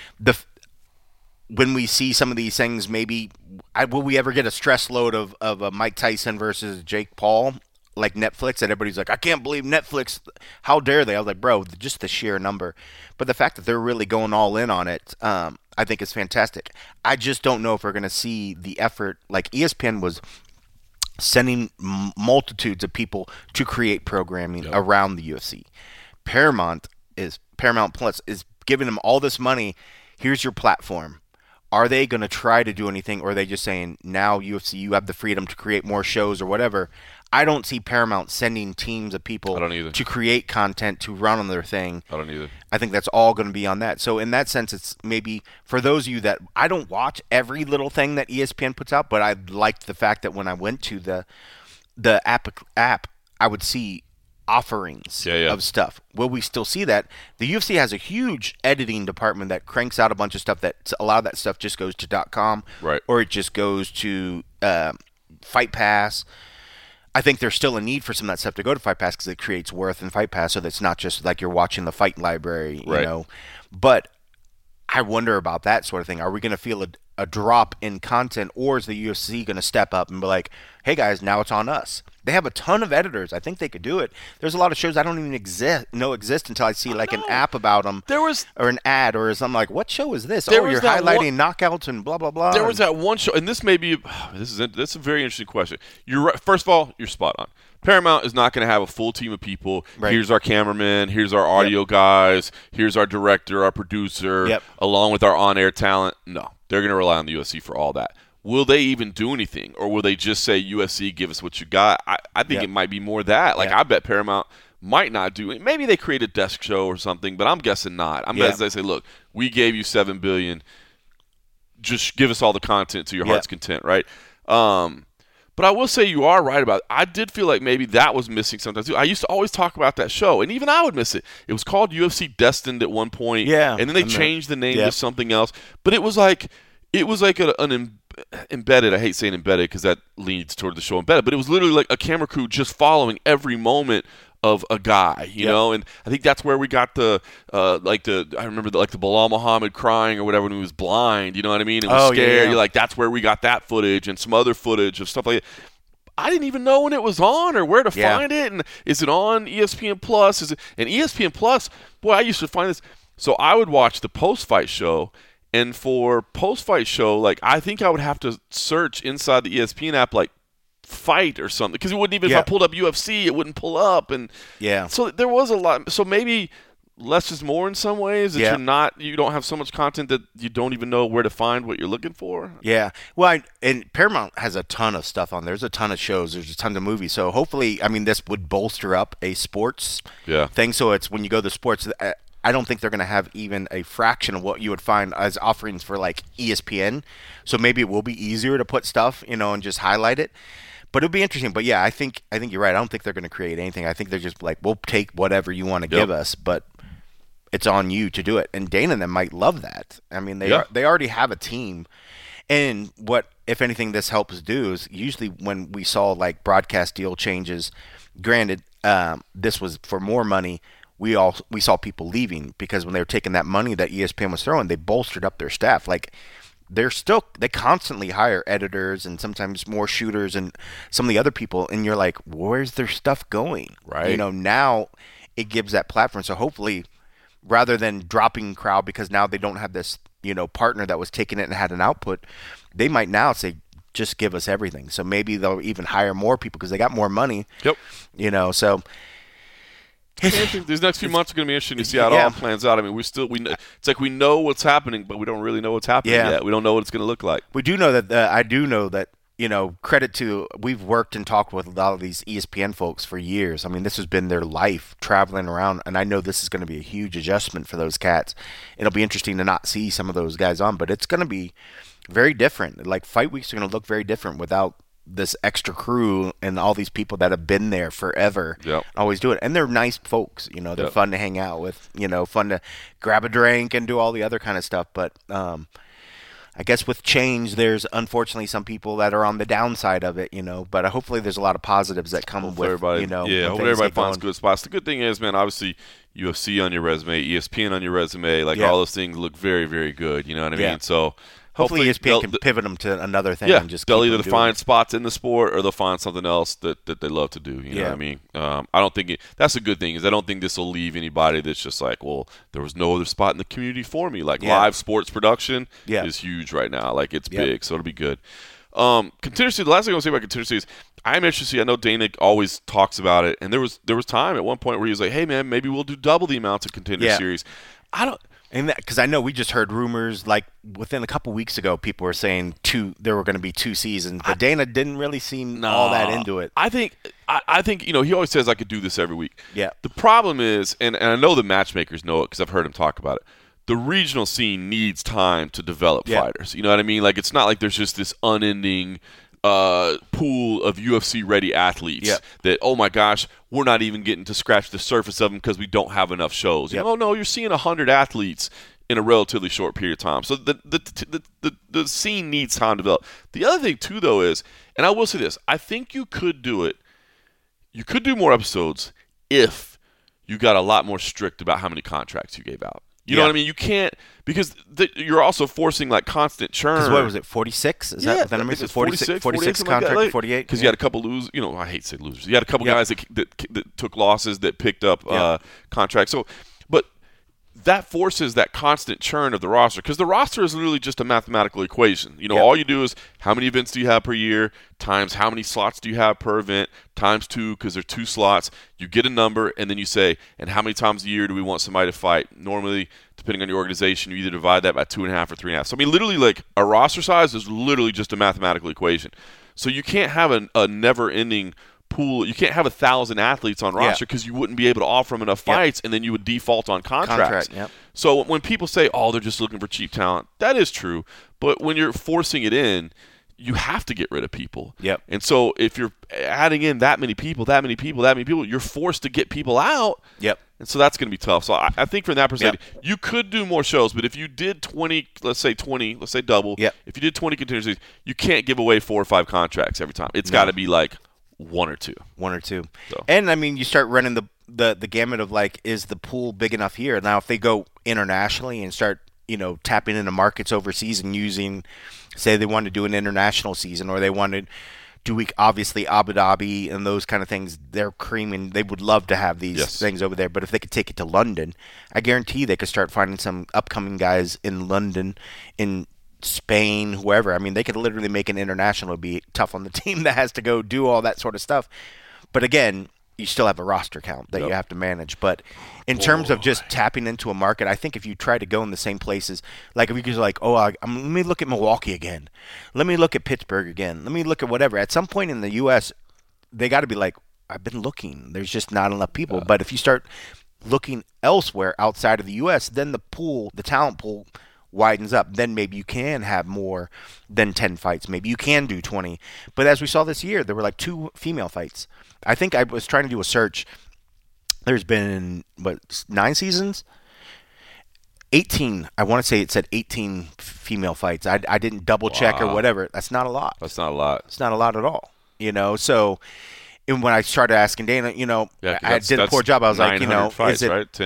when we see some of these things, maybe will we ever get a stress load of a Mike Tyson versus Jake Paul like Netflix? And everybody's like, I can't believe Netflix. How dare they? I was like, bro, just the sheer number. But the fact that they're really going all in on it, I think is fantastic. I just don't know if we're going to see the effort. Like ESPN was sending multitudes of people to create programming around the UFC. Paramount Plus is giving them all this money. Here's your platform. Are they going to try to do anything, or are they just saying, now UFC, you have the freedom to create more shows or whatever? I don't see Paramount sending teams of people I don't either. to create content to run on their thing. I don't either. I think that's all going to be on that. So in that sense, it's maybe for those of you that I don't watch every little thing that ESPN puts out, but I liked the fact that when I went to the app, I would see offerings of stuff. Will we still see that? The UFC has a huge editing department that cranks out a bunch of stuff that a lot of that stuff just goes to .com, Right. or it just goes to Fight Pass. I think there's still a need for some of that stuff to go to Fight Pass because it creates worth in Fight Pass, so that's not just like you're watching the fight library, you know. But I wonder about that sort of thing. Are we going to feel a drop in content, or is the UFC going to step up and be like, hey guys, now it's on us? They have a ton of editors. I think they could do it. There's a lot of shows I don't even know exist until I see like an app about them, or an ad, or something like, what show is this? You're highlighting knockouts and blah blah blah. There was that one show, and this may be this is a very interesting question. You're right. First of all, you're spot on. Paramount is not going to have a full team of people. Right. Here's our cameraman. Here's our audio guys. Here's our director, our producer, along with our on-air talent. No, they're going to rely on the UFC for all that. Will they even do anything, or will they just say, UFC, give us what you got? I think it might be more that. Like, I bet Paramount might not do it. Maybe they create a desk show or something, but I'm guessing not. I'm guessing they say, look, we gave you $7 billion. Just give us all the content to your heart's content, right? But I will say you are right about it. I did feel like maybe that was missing sometimes too. I used to always talk about that show, and even I would miss it. It was called UFC Destined at one point, and then they changed the name to something else. But it was like an embedded. I hate saying embedded because that leads toward the show embedded, but it was literally like a camera crew just following every moment of a guy, you know, and I think that's where we got I remember the Bilal Muhammad crying or whatever when he was blind, you know what I mean? And was scared. Yeah. You're like, that's where we got that footage and some other footage of stuff like that. I didn't even know when it was on or where to find it. And is it on ESPN Plus? And ESPN Plus, boy, I used to find this. So I would watch the post-fight show. And for post-fight show, like, I think I would have to search inside the ESPN app, like, fight or something, because it wouldn't even if I pulled up UFC, it wouldn't pull up. And so there was a lot. So maybe less is more in some ways, that you don't have so much content that you don't even know where to find what you're looking for. Well, and Paramount has a ton of stuff on there. There's a ton of shows, there's a ton of movies, so hopefully, I mean, this would bolster up a sports thing. So it's when you go to sports, I don't think they're going to have even a fraction of what you would find as offerings for like ESPN. So maybe it will be easier to put stuff, you know, and just highlight it. But it'll be interesting. But yeah, I think you're right. I don't think they're going to create anything. I think they're just like, we'll take whatever you want to give us. But it's on you to do it. And Dana and them might love that. I mean, they already have a team. And what, if anything, this helps do is usually when we saw like broadcast deal changes, granted, this was for more money. We saw people leaving because when they were taking that money that ESPN was throwing, they bolstered up their staff. Like they constantly hire editors and sometimes more shooters and some of the other people, and you're like, where's their stuff going? Right. Now it gives that platform. So hopefully, rather than dropping crowd because now they don't have this partner that was taking it and had an output, they might now say, just give us everything. So maybe they'll even hire more people because they got more money. Yep. So these next few months are going to be interesting to see how it all plans out. I mean, it's like we know what's happening, but we don't really know what's happening yet. We don't know what it's going to look like. We do know that I do know that credit to, we've worked and talked with a lot of these ESPN folks for years. I mean, this has been their life traveling around, and I know this is going to be a huge adjustment for those cats. It'll be interesting to not see some of those guys on, but it's going to be very different. Like fight weeks are going to look very different without this extra crew and all these people that have been there forever. Always do it, and they're nice folks. They're fun to hang out with. Fun to grab a drink and do all the other kind of stuff. But I guess with change, there's unfortunately some people that are on the downside of it. But hopefully there's a lot of positives that come with everybody. Hope everybody finds good spots. The good thing is, man, obviously UFC on your resume, ESPN on your resume, all those things look very, very good. You know what I mean? So. Hopefully ESPN can pivot them to another thing and just they'll either find spots in the sport or they'll find something else that they love to do. You know what I mean? I don't think that's a good thing. Is I don't think this will leave anybody that's just like, well, there was no other spot in the community for me. Live sports production is huge right now. It's big, so it'll be good. Contingency. The last thing I want to say about contingency is I'm interested. I know Dana always talks about it, and there was time at one point where he was like, hey man, maybe we'll do double the amounts of contender series. And because I know we just heard rumors within a couple weeks ago, people were saying there were going to be 2 seasons, but Dana didn't really seem all that into it. I think he always says I could do this every week. Yeah. The problem is, and I know the matchmakers know it because I've heard him talk about it. The regional scene needs time to develop fighters. You know what I mean? It's not like there's just this unending pool of UFC-ready athletes that, oh my gosh, we're not even getting to scratch the surface of them because we don't have enough shows. No, you're seeing 100 athletes in a relatively short period of time. So the scene needs time to develop. The other thing, too, though, is, and I will say this, I think you could do it. You could do more episodes if you got a lot more strict about how many contracts you gave out. You know what I mean? You can't, because you're also forcing constant churn. Because what was it, 46? Is that the number? Is 46 contract, 48? Because you had a couple losers. I hate to say losers. You had a couple guys that took losses that picked up contracts. So, but that forces that constant churn of the roster, because the roster is literally just a mathematical equation. All you do is how many events do you have per year times how many slots do you have per event times 2, because there are 2 slots. You get a number, and then you say, and how many times a year do we want somebody to fight? Normally, depending on your organization, you either divide that by 2.5 or 3.5. So, I mean, literally, a roster size is literally just a mathematical equation. So you can't have a never-ending pool. You can't have 1,000 athletes on roster because you wouldn't be able to offer them enough fights, and then you would default on contracts. So when people say, oh, they're just looking for cheap talent, that is true. But when you're forcing it in, you have to get rid of people. And so if you're adding in that many people, you're forced to get people out. And so that's going to be tough. So I think from that perspective, you could do more shows, but if you did 20, let's say double, if you did 20 contingencies, you can't give away 4 or 5 contracts every time. It's got to be 1 or 2. So. And, I mean, you start running the gamut of, is the pool big enough here? Now, if they go internationally and start, tapping into markets overseas and using, say they want to do an international season, or they wanted do obviously Abu Dhabi and those kind of things, they're creaming. They would love to have these things over there. But if they could take it to London, I guarantee they could start finding some upcoming guys in London, in Spain, whoever. I mean, they could literally make an international. It'd be tough on the team that has to go do all that sort of stuff. But again, you still have a roster count that you have to manage. But in terms of just tapping into a market, I think if you try to go in the same places, if you could let me look at Milwaukee again. Let me look at Pittsburgh again. Let me look at whatever. At some point in the U.S., they got to be I've been looking. There's just not enough people. But if you start looking elsewhere outside of the U.S., then the talent pool widens up. Then maybe you can have more than 10 fights. Maybe you can do 20. But as we saw this year, there were 2 female fights. I think I was trying to do a search. There's been 9 seasons, 18. I want to say it said 18 female fights. I didn't double check or whatever. That's not a lot. That's not a lot. It's not a lot at all. So. And when I started asking Dana, I did a poor job. I was like, fights, is it right?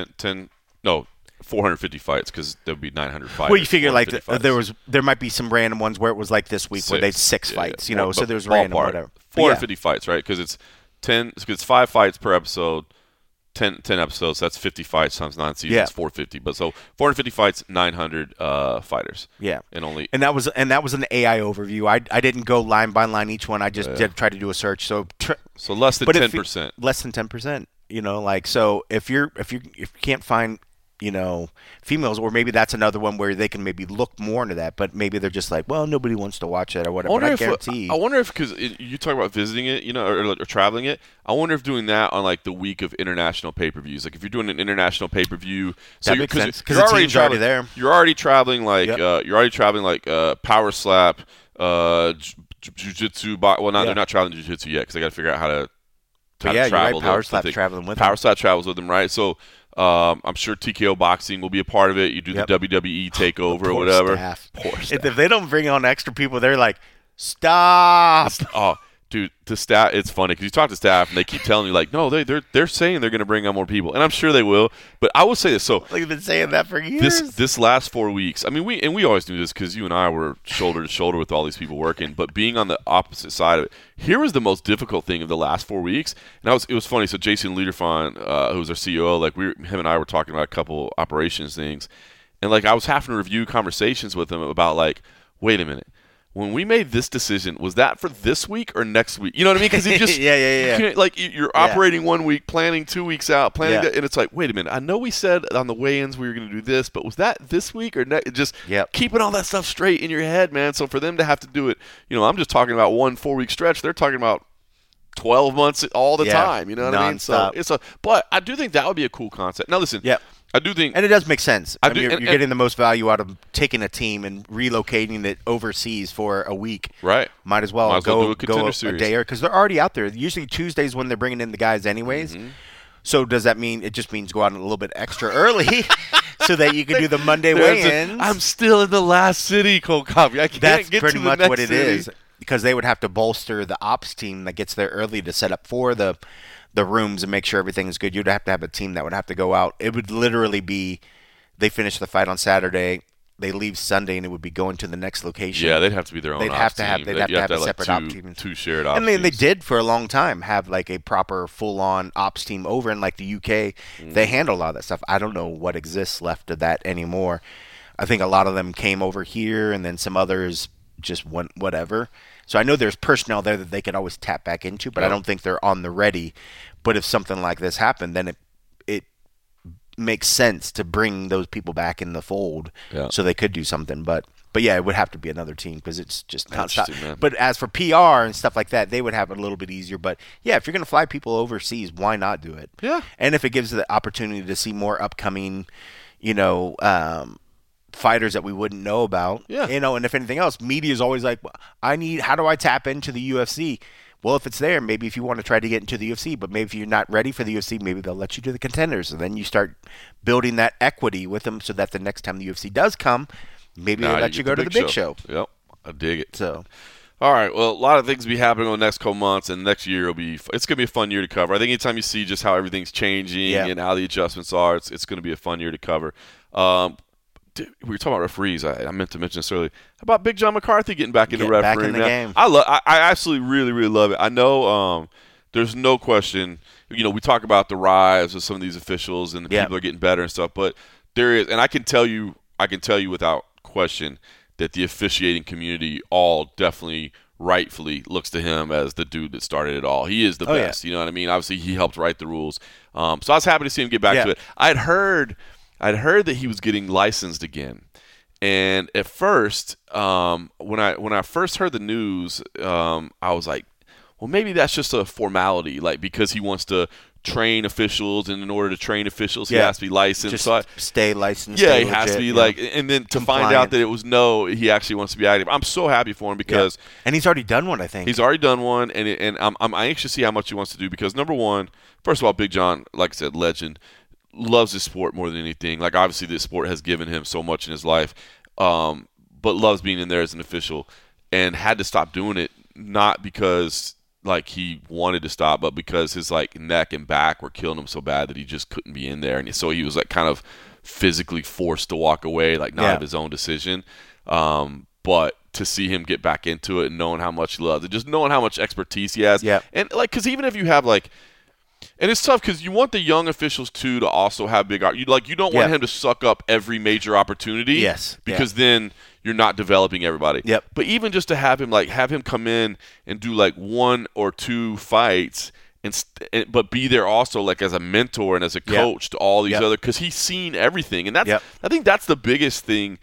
450 fights because there would be 900 fights. Well, you figure like there might be some random ones where it was like this week where they had 6 fights, so there's random whatever. 450 fights, right? Because it's 10. It's 5 fights per episode. 10 episodes. That's 50 fights times 9 seasons. 450. But so 450 fights, 900 fighters. Yeah, and that was an AI overview. I didn't go line by line each one. I just did try to do a search. So less than 10%. Less than 10%. So if you can't find females, or maybe that's another one where they can maybe look more into that, but maybe they're just like, well, nobody wants to watch that or whatever. I wonder if because you talk about visiting it, or traveling it. I wonder if doing that on like the week of international pay-per-views, like if you're doing an international pay-per-view, so that makes sense because the team's already there. You're already traveling like Power Slap, Jiu-Jitsu. Well, they're not traveling Jiu-Jitsu yet because they got to figure out how to travel. Right. Power Slap's traveling with them. Power Slap travels with them, right? So. I'm sure TKO Boxing will be a part of it. You do the WWE takeover or whatever. Poor staff. If they don't bring on extra people, they're like, stop. Oh, dude, the staff. It's funny because you talk to staff and they keep telling you like, no, they're saying they're going to bring on more people, and I'm sure they will. But I will say this: so they've been saying that for years. This last 4 weeks, I mean, we always knew this because you and I were shoulder to shoulder with all these people working. But being on the opposite side of it, here was the most difficult thing of the last 4 weeks, and it was funny. So Jason Liederfond, who's our CEO, like him and I were talking about a couple operations things, and like I was having to review conversations with him about like, wait a minute. When we made this decision, was that for this week or next week? You know what I mean? Because you just like you're operating 1 week, planning 2 weeks out, planning that, and it's like, wait a minute. I know we said on the weigh-ins we were going to do this, but was that this week or next? Just keeping all that stuff straight in your head, man. So for them to have to do it, I'm just talking about 1 4 week stretch. They're talking about 12 months all the time. You know what I mean? So but I do think that would be a cool concept. Now listen. I do think, and it does make sense. You're getting the most value out of taking a team and relocating it overseas for a week. Right. Might as well go series. A day because they're already out there. Usually Tuesdays when they're bringing in the guys, anyways. Mm-hmm. So does that mean it just means go out a little bit extra early so that you can do the Monday weigh-ins? I'm still in the last city, Cold Coffee. I can't That's get pretty to the much next what it city. is because they would have to bolster the ops team that gets there early to set up for the rooms and make sure everything's good. You'd have to have a team that would have to go out. It would literally be. They finish the fight on Saturday. They leave Sunday, and it would be going to the next location. Yeah, they'd have to be their own. They'd have to have a separate ops team. Two shared ops. I mean, they did for a long time have like a proper full-on ops team over in like the UK. They handle a lot of that stuff. I don't know what exists left of that anymore. I think a lot of them came over here, and then some others just went whatever. So I know there's personnel there that they could always tap back into, but I don't think they're on the ready. But if something like this happened, then it makes sense to bring those people back in the fold so they could do something. But yeah, it would have to be another team because it's just nonstop. But as for PR and stuff like that, they would have it a little bit easier. But yeah, if you're going to fly people overseas, why not do it? Yeah. And if it gives the opportunity to see more upcoming, fighters that we wouldn't know about, and if anything else, media is always like, how do I tap into the UFC? Well, if it's there, maybe if you want to try to get into the UFC, but maybe if you're not ready for the UFC, maybe they'll let you do the contenders. And then you start building that equity with them so that the next time the UFC does come, maybe they'll let you go to the big show. Yep, I dig it. So, all right, well, a lot of things will be happening over the next couple months, and next year it's going to be a fun year to cover. I think anytime you see just how everything's changing and how the adjustments are, it's going to be a fun year to cover. We were talking about referees. I meant to mention this earlier. How about Big John McCarthy getting back into refereeing? Back in the game. I absolutely really, really love it. I know there's no question. We talk about the rise of some of these officials and the people are getting better and stuff, but there is, and I can tell you without question that the officiating community all definitely rightfully looks to him as the dude that started it all. He is the best. You know what I mean? Obviously, he helped write the rules. So I was happy to see him get back to it. I'd heard that he was getting licensed again, and at first, when I first heard the news, I was like, well, maybe that's just a formality, like because he wants to train officials, and in order to train officials, he has to be licensed. Just stay licensed. Yeah, he has to be and then to find out that it was he actually wants to be active. I'm so happy for him because and he's already done one. I think he's already done one, and I'm anxious to see how much he wants to do because number one, first of all, Big John, like I said, legend. loves this sport more than anything. Like, obviously, this sport has given him so much in his life, but loves being in there as an official, and had to stop doing it, not because like he wanted to stop, but because his like neck and back were killing him so bad that he just couldn't be in there, and so he was like kind of physically forced to walk away, like not of his own decision. But to see him get back into it and knowing how much he loves it, just knowing how much expertise he has, and like, because even if you have like. And it's tough because you want the young officials too to also have big. You don't want him to suck up every major opportunity. Yes, because then you're not developing everybody. Yep. But even just to have him come in and do like 1 or 2 fights, but be there also like as a mentor and as a coach to all these other, because he's seen everything, and that's I think that's the biggest thing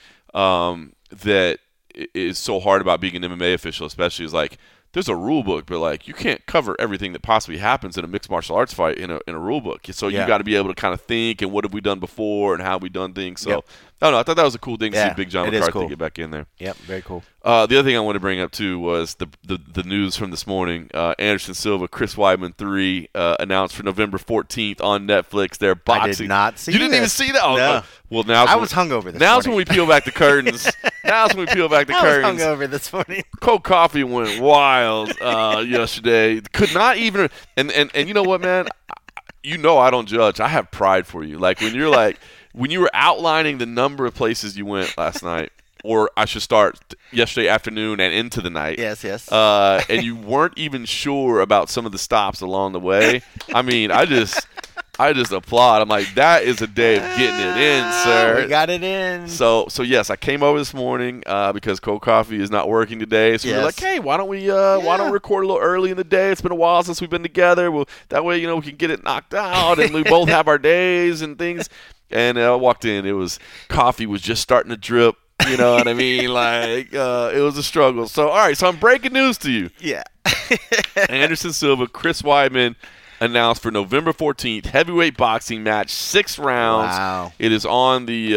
that is so hard about being an MMA official, especially, is like. There's a rule book, but like you can't cover everything that possibly happens in a mixed martial arts fight in a rule book. So you got to be able to kind of think, and what have we done before, and how have we done things. So I don't know. I thought that was a cool thing to see Big John McCarthy get back in there. Yep, very cool. The other thing I want to bring up too was the news from this morning. Anderson Silva, Chris Weidman 3 announced for November 14th on Netflix. Their boxing. I did not see. You didn't even see that? Oh, no. Well, now I was hungover this morning. Now's when we peel back the curtains. I was hungover this morning. Cold Coffee went wild yesterday. Could not even. And you know what, man? You know I don't judge. I have pride for you. Like when you're like when you were outlining the number of places you went last night. Or I should start yesterday afternoon and into the night. Yes. And you weren't even sure about some of the stops along the way. I mean, I just applaud. I'm like, that is a day of getting it in, sir. We got it in. So yes, I came over this morning because Cold Coffee is not working today. So we're like, hey, why don't we record a little early in the day? It's been a while since we've been together. Well, that way, we can get it knocked out, and we both have our days and things. And I walked in. Coffee was just starting to drip. You know what I mean? Like, it was a struggle. So, all right. So, I'm breaking news to you. Yeah. Anderson Silva, Chris Weidman announced for November 14th, heavyweight boxing match, 6 rounds. Wow. It is on the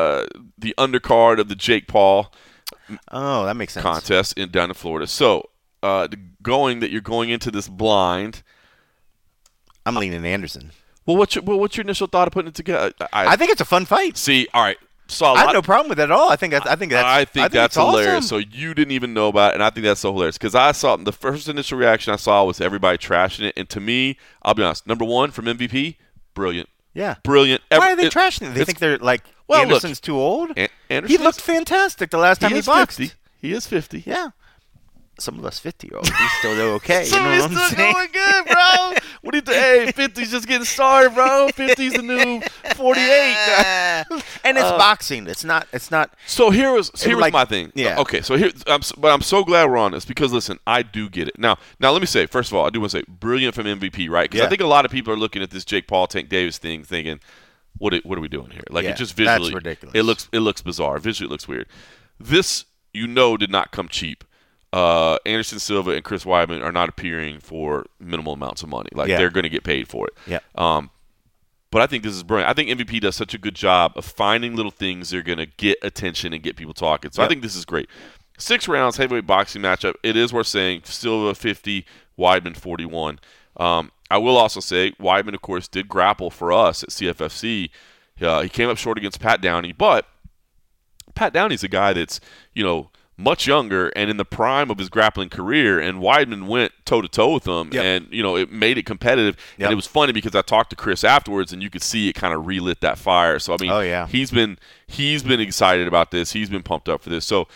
undercard of the Jake Paul that makes sense. contest down in Florida. So, you're going into this blind. I'm leaning Anderson. Well, what's your initial thought of putting it together? I think it's a fun fight. See, all right. I have no problem with that at all. I think that's hilarious. Awesome. So you didn't even know about it, and I think that's so hilarious because I saw the first initial reaction I saw was everybody trashing it, and to me, I'll be honest, number 1 from MVP, brilliant. Yeah, brilliant. Why are they trashing it? They think they're like Anderson's too old. He looked fantastic the last time he boxed. 50. He is 50. Yeah. Some of us 50-year-olds, we still do okay. You know what I'm saying? Going good, bro. What do you think? Hey, 50's just getting started, bro. 50's the new 48. And it's boxing. It's not. So here was my thing. Yeah. Okay. So but I'm so glad we're on this because listen, I do get it. Now let me say first of all, I do want to say brilliant from MVP, right? Because I think a lot of people are looking at this Jake Paul Tank Davis thing, thinking, what are we doing here? Like it just visually, that's ridiculous. It looks bizarre. Visually, it looks weird. This did not come cheap. Anderson Silva and Chris Weidman are not appearing for minimal amounts of money. Like they're going to get paid for it. Yeah. But I think this is brilliant. I think MVP does such a good job of finding little things that are going to get attention and get people talking. So I think this is great. 6 rounds, heavyweight boxing matchup. It is worth saying Silva 50, Weidman 41. I will also say Weidman, of course, did grapple for us at CFFC. He came up short against Pat Downey, but Pat Downey's a guy that's, much younger and in the prime of his grappling career, and Weidman went toe-to-toe with him, and, it made it competitive. And it was funny because I talked to Chris afterwards, and you could see it kind of relit that fire. So, I mean, he's been excited about this. He's been pumped up for this. So,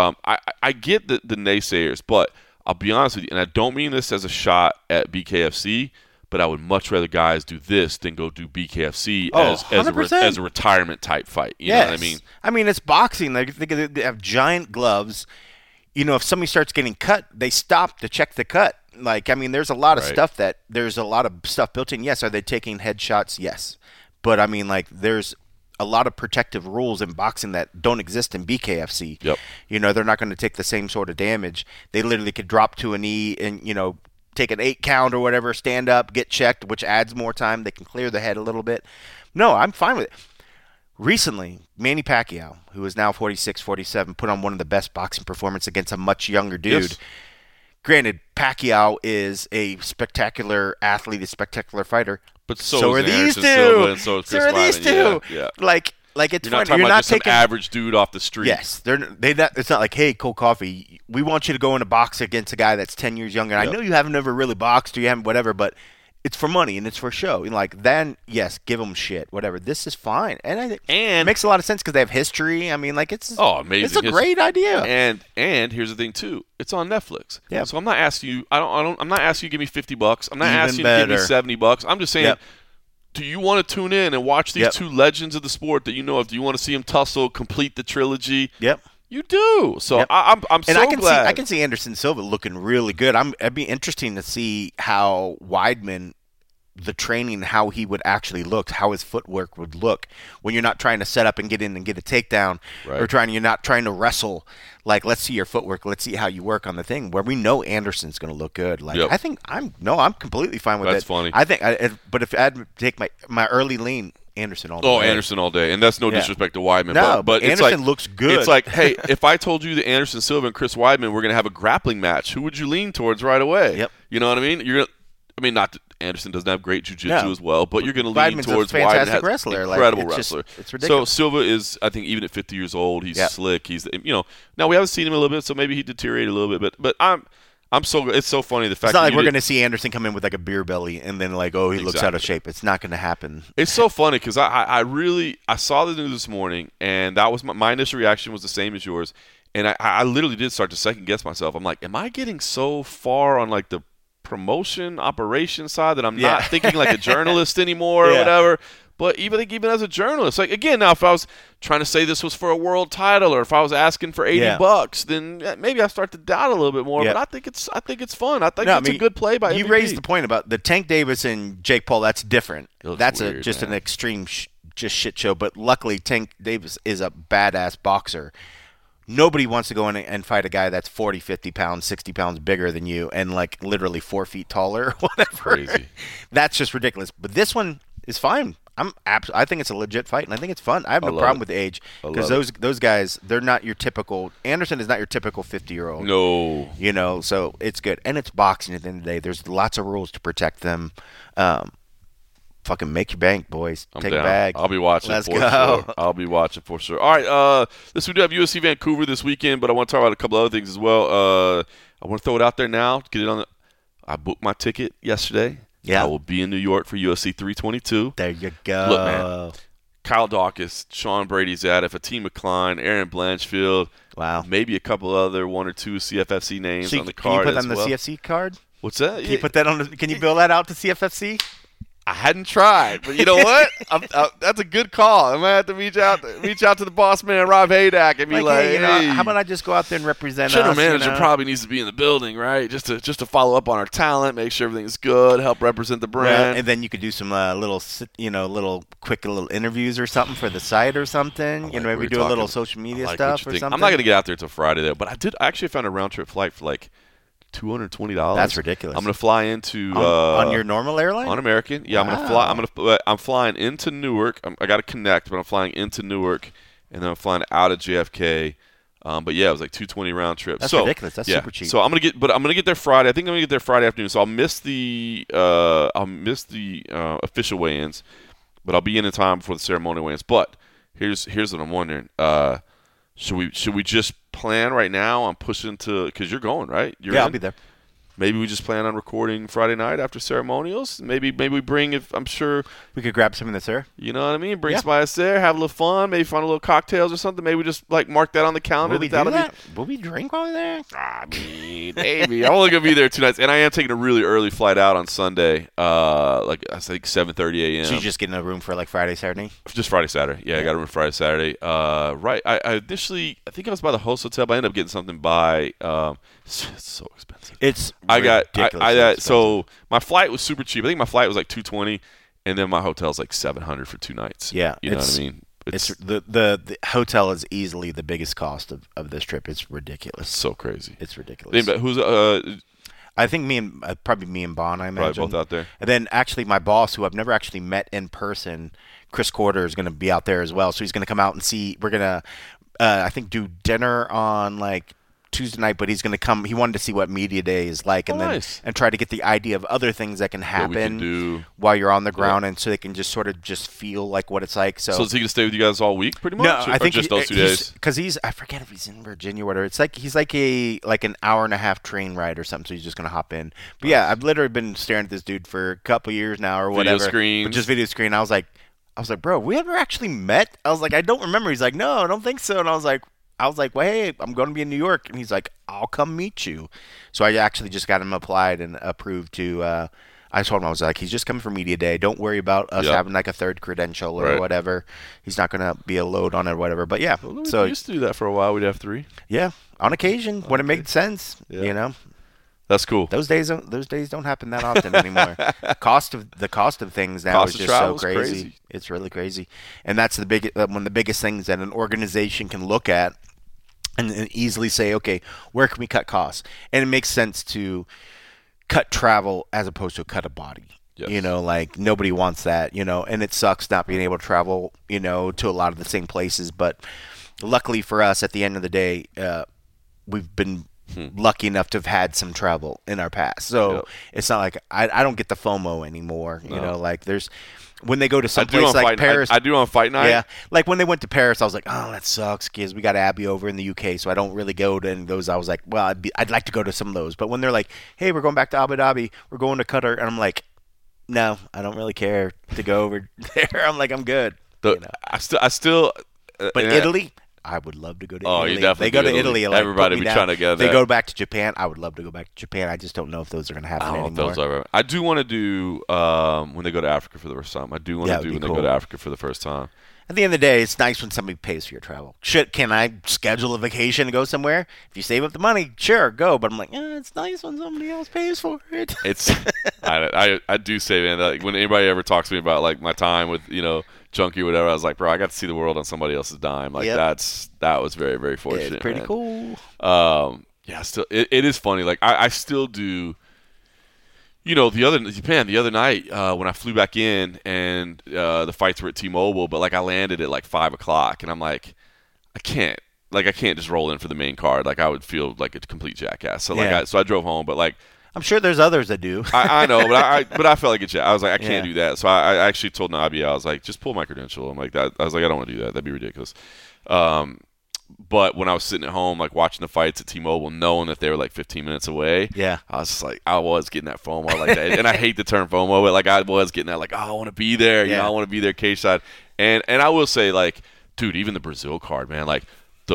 I get the naysayers, but I'll be honest with you, and I don't mean this as a shot at BKFC, but I would much rather guys do this than go do BKFC as a retirement type fight. You know what I mean? I mean, it's boxing. They have giant gloves. If somebody starts getting cut, they stop to check the cut. There's a lot of stuff built in. Yes, are they taking headshots? Yes. But, there's a lot of protective rules in boxing that don't exist in BKFC. Yep. They're not going to take the same sort of damage. They literally could drop to a knee and, take an 8 count or whatever, stand up, get checked, which adds more time. They can clear the head a little bit. No, I'm fine with it. Recently, Manny Pacquiao, who is now 46, 47, put on one of the best boxing performances against a much younger dude. Yes. Granted, Pacquiao is a spectacular athlete, a spectacular fighter, But so is are these Anderson two. Silva, and so is Chris are these Weidman. two. Yeah. Like it's You're not funny. talking You're about not just some taking average dude off the street. Yes, it's not like, hey, Cole Coffey, we want you to go in a box against a guy that's 10 years younger. Yep. I know you haven't ever really boxed or you haven't whatever, but it's for money and it's for show. And like then, yes, give them shit, whatever. This is fine, and I think it makes a lot of sense because they have history. I mean, like it's amazing. It's a great idea. And here's the thing too, it's on Netflix. Yeah. So I'm not asking you. I'm not asking you to give me $50. I'm not Even asking you to give me $70. I'm just saying. Yep. Do you want to tune in and watch these two legends of the sport that you know of? Do you want to see them tussle, complete the trilogy? Yep. You do. So Yep. I'm And so glad. I can see Anderson Silva looking really good. It'd be interesting to see how Weidman, the training, how he would actually look, how his footwork would look when you're not trying to set up and get in and get a takedown, Right. or you're not trying to wrestle. Like, let's see your footwork. Let's see how you work on the thing where we know Anderson's going to look good. Like, Yep. I think I'm completely fine with That's it. funny. I think, but if I had to take my early lean, Anderson all day. Oh, Anderson all day, and that's no disrespect to Weidman. No, but it's Anderson like, looks good. It's like, hey, if I told you that Anderson Silva and Chris Weidman were going to have a grappling match, who would you lean towards right away? Yep. You know what I mean? Not that Anderson doesn't have great jiu-jitsu No. as well, but you're going to lean Weidman's towards a fantastic Weidman has wrestler. incredible Like, wrestler. It's So ridiculous. Silva is, I think, even at 50 years old, he's Yep. slick. He's, now we haven't seen him a little bit, so maybe he deteriorated a little bit. But it's so funny the fact It's not that like we're going to see Anderson come in with like a beer belly and then like, oh, he looks out of shape. It's not going to happen. It's so funny because I saw the news this morning, and that was my initial reaction was the same as yours, and I literally did start to second guess myself. I'm like, am I getting so far on like the promotion operation side that I'm not thinking like a journalist anymore or whatever? But even as a journalist, like again, now if I was trying to say this was for a world title, or if I was asking for $80, then maybe I start to doubt a little bit more. Yeah. But I think it's fun. I think it's a good play by you MVP. raised the point about the Tank Davis and Jake Paul. That's different. That's weird, just man. an extreme just shit show. But luckily, Tank Davis is a badass boxer. Nobody wants to go in and fight a guy that's 40, 50 pounds, 60 pounds bigger than you and like literally 4 feet taller or whatever. Crazy. That's just ridiculous. But this one is fine. I think it's a legit fight, and I think it's fun. I have no problem with the age because those guys, they're not your typical. Anderson is not your typical 50-year-old. No. You know, so it's good, and it's boxing. At the end of the day, there's lots of rules to protect them. Fucking make your bank, boys. Take down. a bag. I'll be watching. Let's for go. Sure. I'll be watching for sure. All right. We do have UFC Vancouver this weekend, but I want to talk about a couple other things as well. I want to throw it out there now. Get it on. I booked my ticket yesterday. Yeah. I will be in New York for UFC 322. There you go. Look, man. Kyle Dawkins, Sean Brady's at it, Fatima Klein, Aaron Blanchfield. Wow. Maybe a couple other one or two CFFC names on the Can you card put that as on the well. CFC card? What's that? Can you put that on? Can you bill that out to CFFC? I hadn't tried, but you know what? That's a good call. I might have to reach out to the boss man, Rob Haydack, and be like, hey, how about I just go out there and represent General us? manager probably needs to be in the building, right? Just to follow up on our talent, make sure everything's good, help represent the brand. And then you could do some little quick interviews or something for the site or something. Maybe do a little social media stuff or something. I'm not going to get out there until Friday though, but I actually found a round trip flight for like $220. That's ridiculous. I'm going to fly into on your normal airline? On American. Yeah, Wow. I'm flying into Newark. I got to connect, but I'm flying into Newark, and then I'm flying out of JFK. But yeah, it was like $220 round trip. That's ridiculous. That's super cheap. So I'm gonna get there Friday. I think I'm gonna get there Friday afternoon. So I'll miss the official weigh-ins, but I'll be in time before the ceremonial weigh-ins. But here's what I'm wondering. Should we just plan right now on pushing to, because you're going, right? I'll be there. Maybe we just plan on recording Friday night after ceremonials. Maybe we bring, if I'm sure we could grab something that's there. You know what I mean? Bring somebody that's there, have a little fun, maybe find a little cocktails or something. Maybe we just like mark that on the calendar. Will we do that? Will we drink while we're there? I mean, maybe. I'm only gonna be there 2 nights, and I am taking a really early flight out on Sunday. Like I think 7:30 a.m. So you're just getting a room for like Friday, Saturday? Just Friday, Saturday. Yeah, I got a room Friday, Saturday. Right. I initially, I think I was by the host hotel, but I ended up getting something by. It's so expensive. It's so my flight was super cheap. I think my flight was like $220, and then my hotel's like $700 for 2 nights. Yeah, you know what I mean. It's the hotel is easily the biggest cost of this trip. It's ridiculous. So crazy. It's ridiculous. But who's I think probably me and Bon. I imagine probably both out there. And then actually my boss, who I've never actually met in person, Chris Corder, is going to be out there as well. So he's going to come out and see. We're going to I think do dinner on like Tuesday night, but he's going to come. He wanted to see what media day is like, and and try to get the idea of other things that can happen while you're on the ground, and so they can just sort of just feel like what it's like. So is he going to stay with you guys all week, pretty much? No, I think just those 2 days. Because I forget if he's in Virginia or whatever. It's like he's like an hour and a half train ride or something. So he's just going to hop in. But yeah, I've literally been staring at this dude for a couple years now or whatever. Just video screen. I was like, bro, we ever actually met? I was like, I don't remember. He's like, no, I don't think so. And I was like, well, hey, I'm going to be in New York. And he's like, I'll come meet you. So I actually just got him applied and approved to I told him, I was like, he's just coming for media day. Don't worry about us having like a third credential or whatever. He's not going to be a load on it or whatever. But yeah. Well, so we used to do that for a while. We'd have 3. Yeah. On occasion when it made sense, you know. That's cool. Those days don't happen that often anymore. The cost of things now is just so crazy. It's really crazy, and that's one of the biggest things that an organization can look at and easily say, okay, where can we cut costs? And it makes sense to cut travel as opposed to cut a body. Yes. You know, like nobody wants that. You know, and it sucks not being able to travel. You know, to a lot of the same places, but luckily for us, at the end of the day, we've been lucky enough to have had some travel in our past. So it's not like I don't get the FOMO anymore. You know, like when they go to some place like Paris. I do on fight night. Yeah. Like when they went to Paris, I was like, oh, that sucks because we got Abby over in the UK, so I don't really go to any of those. I was like, well, I'd like to go to some of those. But when they're like, hey, we're going back to Abu Dhabi, we're going to Qatar, and I'm like, no, I don't really care to go over there. I'm like, I'm good. I still. But Italy, I would love to go to Italy. You definitely they go to Italy. Like, everybody be trying to go there. They go back to Japan. I would love to go back to Japan. I just don't know if those are going to happen anymore. I do want to do when they go to Africa for the first time. I do want to do when they go to Africa for the first time. At the end of the day, it's nice when somebody pays for your travel. Can I schedule a vacation to go somewhere? If you save up the money, sure, go. But I'm like, it's nice when somebody else pays for it. I do say, man, like when anybody ever talks to me about like my time with Junkie or whatever, I was like, bro, I got to see the world on somebody else's dime. Like that was very, very fortunate. It's pretty cool. Yeah, still it is funny. Like I still do. The other night when I flew back in and the fights were at T-Mobile, but like I landed at like 5:00 and I'm like, I can't just roll in for the main card. Like I would feel like a complete jackass. So I drove home, but like. I'm sure there's others that do. I know, but I felt like a jet. I was like, I can't do that. So I actually told Nabi, I was like, just pull my credential. I'm like that. I was like, I don't want to do that. That'd be ridiculous. But when I was sitting at home, like watching the fights at T-Mobile, knowing that they were like 15 minutes away, I was just like, I was getting that FOMO like that. And I hate the term FOMO, but like I was getting that like, oh, I want to be there. You know, I want to be there cage side. And I will say, like, dude, even the Brazil card, man, like.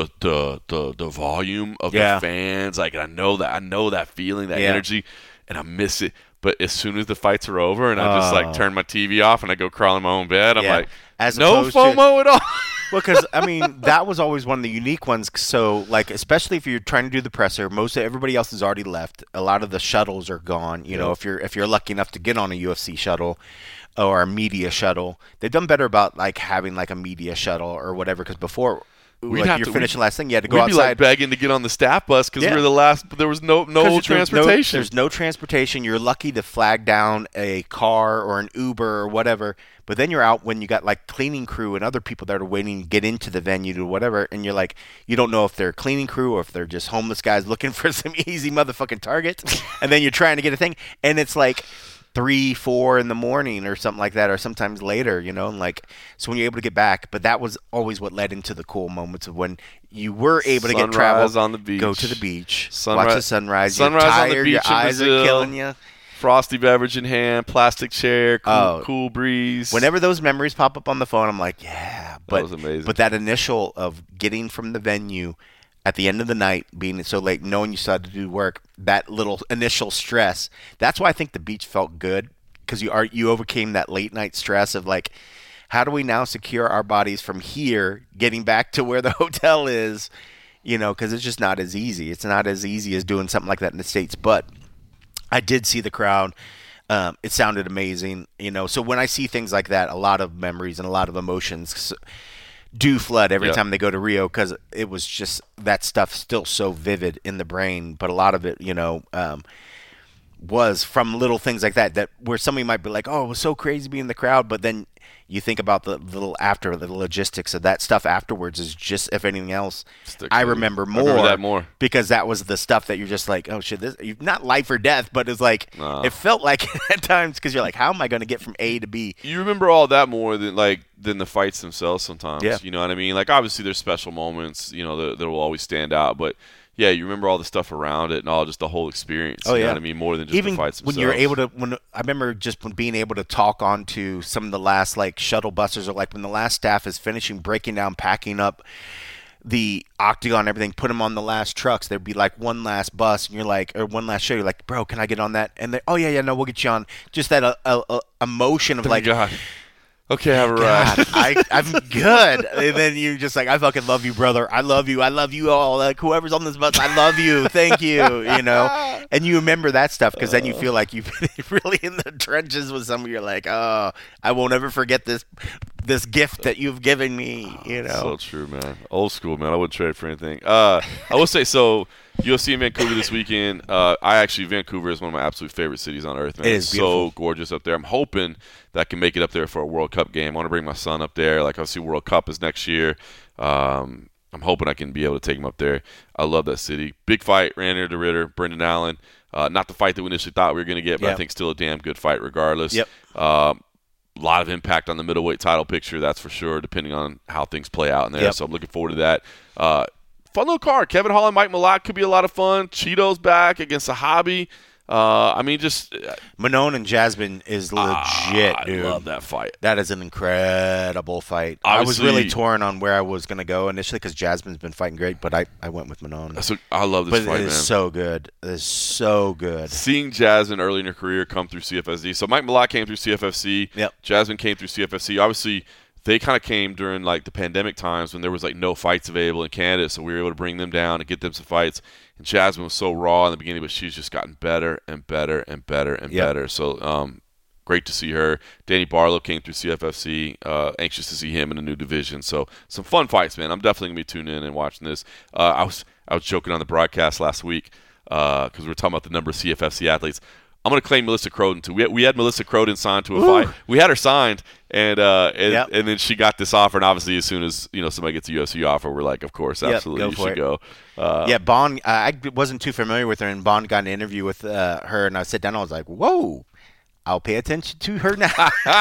The volume of the fans, like I know that feeling, that energy, and I miss it. But as soon as the fights are over, and I just like turn my TV off and I go crawl in my own bed, I'm like, no FOMO at all. Well, because I mean, that was always one of the unique ones. So, like, especially if you're trying to do the presser, most of everybody else has already left. A lot of the shuttles are gone. You know, if you're lucky enough to get on a UFC shuttle or a media shuttle, they've done better about like having like a media shuttle or whatever. Because before. Finishing last thing, you had to go outside. We'd be like begging to get on the staff bus because we were the last. But there was no transportation. There's no transportation. You're lucky to flag down a car or an Uber or whatever. But then you're out when you got like cleaning crew and other people that are waiting to get into the venue to whatever, and you're like, you don't know if they're cleaning crew or if they're just homeless guys looking for some easy motherfucking targets. And then you're trying to get a thing, and it's like 3-4 in the morning or something like that, or sometimes later, and like, so when you're able to get back, but that was always what led into the cool moments of when you were able to get travel on the beach, go to the beach, watch the sunrise. You're tired, on the beach, your eyes are killing you. Frosty beverage in hand, plastic chair, cool breeze. Whenever those memories pop up on the phone, I'm like, yeah. But, that was amazing. But that initial of getting from the venue at the end of the night, being so late, knowing you still had to do work, that little initial stress, that's why I think the beach felt good, because you overcame that late night stress of like, how do we now secure our bodies from here, getting back to where the hotel is, because it's just not as easy. It's not as easy as doing something like that in the States. But I did see the crowd. It sounded amazing, So when I see things like that, a lot of memories and a lot of emotions do flood every time they go to Rio, because it was just that stuff still so vivid in the brain. But a lot of it, was from little things like that where somebody might be like, oh, it was so crazy being in the crowd. But then you think about the logistics of that stuff afterwards is just, if anything else, I remember that more because that was the stuff that you're just like, oh shit, this not life or death, but it's like it felt like at times because you're like, how am I going to get from A to B? You remember all that more than the fights themselves sometimes. Yeah. You know what I mean? Like obviously there's special moments, you know, that will always stand out, but yeah, you remember all the stuff around it and all just the whole experience. Oh, you yeah. know what I mean? More than just even the fights themselves. when you're able to, I remember just when being able to talk onto some of the last like shuttle buses, or like when the last staff is finishing breaking down, packing up the octagon and everything, put them on the last trucks. There'd be like one last bus, and you're like, or one last show. You're like, bro, can I get on that? And they, oh yeah, no, we'll get you on. Just that emotion of like, God. Okay, have a ride. I'm good. And then you're just like, I fucking love you, brother. I love you all. Like whoever's on this bus, I love you. Thank you. You know, and you remember that stuff because then you feel like you've been really in the trenches with somebody. You're like, oh, I won't ever forget this gift that you've given me. You know, so true, man. Old school, man. I wouldn't trade it for anything. I will say so. UFC in Vancouver this weekend. Vancouver is one of my absolute favorite cities on earth, man. It is beautiful. So gorgeous up there. I'm hoping that I can make it up there for a World Cup game. I want to bring my son up there. Like, I'll see World Cup is next year. I'm hoping I can be able to take him up there. I love that city. Big fight, Randy the Ritter, Brendan Allen. Not the fight that we initially thought we were going to get, but I think still a damn good fight regardless. Yep. A lot of impact on the middleweight title picture, that's for sure, depending on how things play out in there. Yep. So I'm looking forward to that. Fun little card. Kevin Holland, Mike Malott could be a lot of fun. Cheeto's back against Sahabi. Manon and Jasmine is legit, dude. I love that fight. That is an incredible fight. Obviously, I was really torn on where I was going to go initially because Jasmine's been fighting great, but I went with Manon. I love this fight, man. It is so good. It is so good. Seeing Jasmine early in her career come through CFFC. So Mike Malott came through CFFC. Yep. Jasmine came through CFFC. Obviously, they kind of came during like the pandemic times when there was like no fights available in Canada, so we were able to bring them down and get them some fights. And Jasmine was so raw in the beginning, but she's just gotten better and better and better and better. So great to see her. Danny Barlow came through CFFC. Anxious to see him in a new division. So some fun fights, man. I'm definitely gonna be tuning in and watching this. I was joking on the broadcast last week because we were talking about the number of CFFC athletes. I'm going to claim Melissa Croden, too. We had Melissa Croden signed to a fight. We had her signed, and then she got this offer. And obviously, as soon as somebody gets a UFC offer, we're like, of course, absolutely, you should go. Bond, I wasn't too familiar with her, and Bond got an interview with her, and I sat down and I was like, whoa, I'll pay attention to her now.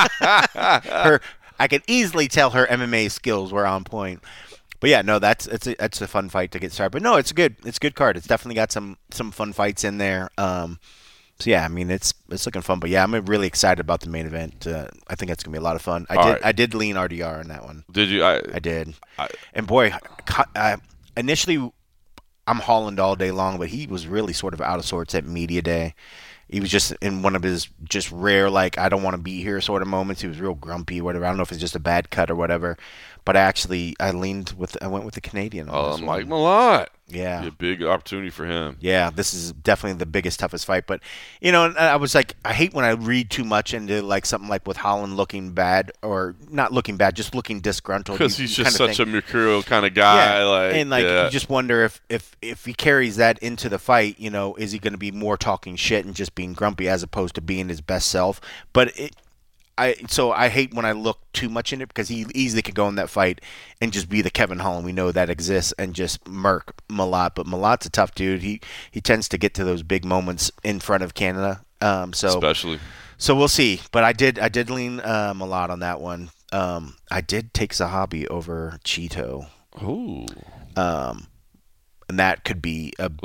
I could easily tell her MMA skills were on point. But yeah, no, it's a fun fight to get started. But no, it's a good card. It's definitely got some fun fights in there. So yeah, I mean it's looking fun, but yeah, I'm really excited about the main event. I think it's gonna be a lot of fun. I did lean RDR on that one. Did you? I did. And boy, initially I'm Holland all day long, but he was really sort of out of sorts at media day. He was just in one of his just rare like I don't want to be here sort of moments. He was real grumpy, whatever. I don't know if it's just a bad cut or whatever. But I went with the Canadian. Mike Malott. Yeah. Be a big opportunity for him. Yeah, this is definitely the biggest, toughest fight. But, I was like, I hate when I read too much into like something like with Holland looking bad or not looking bad, just looking disgruntled. Because he's just such a mercurial kind of guy. Yeah. You just wonder if he carries that into the fight, is he going to be more talking shit and just being grumpy as opposed to being his best self? But I hate when I look too much in it because he easily could go in that fight and just be the Kevin Holland we know that exists and just murk Malott. But Malott's a tough dude. He tends to get to those big moments in front of Canada. Especially. So we'll see. But I did lean Malott on that one. I did take Sahabi over Cheeto. Ooh. And that could be a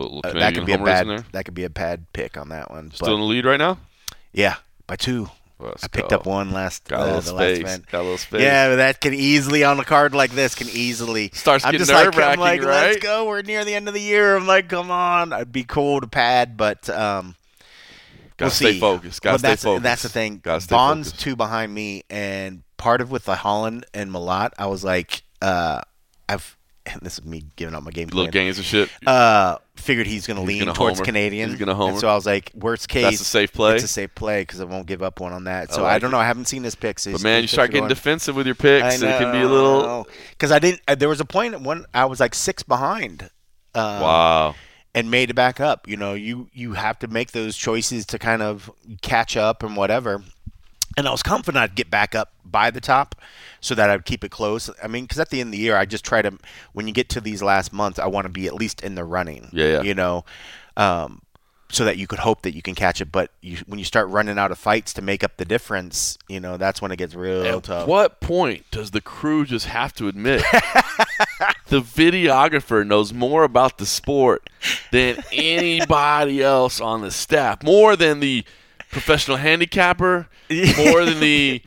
bad pick on that one. Still in the lead right now? Yeah, by 2. I picked up one last last event. Got a little space. Yeah, that can easily on a card like this starts getting nerve-wracking, I'm like, right? Let's go. We're near the end of the year. I'm like, come on. I'd be cool to pad, but gotta stay focused. That's the thing. Bond's 2 behind me, and part of with the Holland and Malott, I was like, this is me giving up my game plan. Little games and shit. Figured he's going to lean towards Canadian. He's going to homer. And so I was like, worst case. That's a safe play. It's a safe play because I won't give up one on that. So I don't know. I haven't seen his picks. But man, you start getting defensive with your picks. It can be a little. Because there was a point when I was like 6 behind. Wow. And made it back up. You have to make those choices to kind of catch up and whatever. And I was confident I'd get back up by the top so that I'd keep it close. I mean, because at the end of the year, I just try to, when you get to these last months, I want to be at least in the running. Yeah. You know, so that you could hope that you can catch it. But when you start running out of fights to make up the difference, you know, that's when it gets real tough. At what point does the crew just have to admit the videographer knows more about the sport than anybody else on the staff? More than the professional handicapper, more than the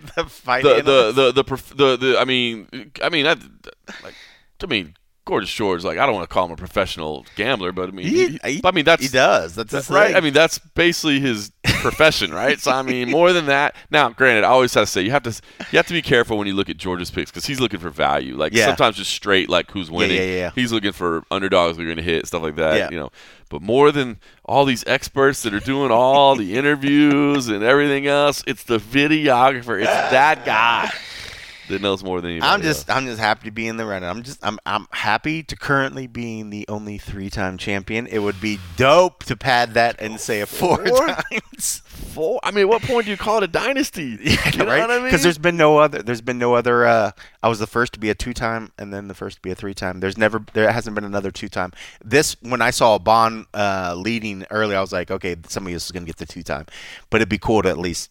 I mean, Gordon Shore's like, I don't want to call him a professional gambler, but I mean, he does. That's right. thing. I mean, that's basically his profession, right? So I mean, more than that. Now, granted, I always have to say you have to be careful when you look at George's picks because he's looking for value. Like sometimes just straight, like who's winning. Yeah. He's looking for underdogs who are going to hit, stuff like that. Yeah. You know, but more than all these experts that are doing all the interviews and everything else, it's the videographer. It's that guy that knows more than anybody else. I'm just happy to be in the running. I'm happy to currently being the only 3-time champion. It would be dope to pad that and say 4 times. 4? I mean, at what point do you call it a dynasty? You know right? what I mean? Because there's been no other. I was the first to be a 2-time, and then the first to be a 3-time. There hasn't been another 2-time. When I saw Bond leading early, I was like, okay, somebody else is gonna get the 2-time, but it'd be cool to at least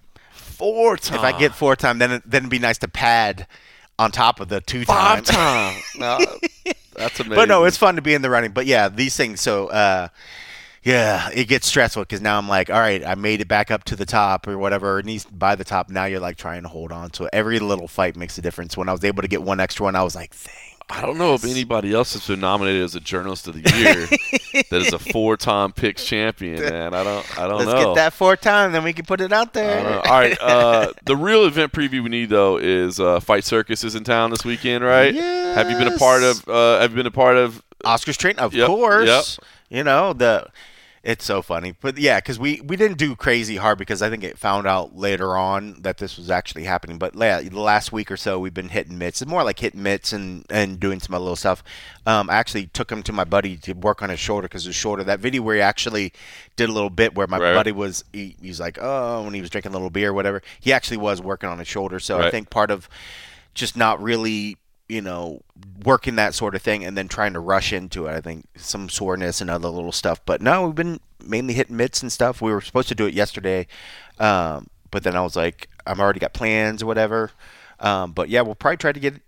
4 times. If I get 4-time, then it'd be nice to pad on top of the 2-time. 5-time. No, that's amazing. But no, it's fun to be in the running. But yeah, these things. So yeah, it gets stressful because now I'm like, all right, I made it back up to the top or whatever, and he's by the top. Now you're like trying to hold on. So every little fight makes a difference. When I was able to get one extra one, I was like, I don't know if anybody else has been nominated as a Journalist of the Year that is a 4-time picks champion, man. I don't know. Let's get that 4-time, then we can put it out there. All right. The real event preview we need though is Fight Circus is in town this weekend, right? Yes. Have you been a part of Oscar's training? Of Yep. course. You know It's so funny. But yeah, because we didn't do crazy hard because I think it found out later on that this was actually happening. But yeah, the last week or so we've been hitting mitts. It's more like hitting mitts and doing some other little stuff. I actually took him to my buddy to work on his shoulder because his shoulder. That video where he actually did a little bit where my buddy was, he's like, oh, when he was drinking a little beer or whatever. He actually was working on his shoulder. So I think part of just not really, working that sort of thing and then trying to rush into it. I think some soreness and other little stuff. But no, we've been mainly hitting mitts and stuff. We were supposed to do it yesterday, but then I was like, I've already got plans or whatever. But yeah, we'll probably try to get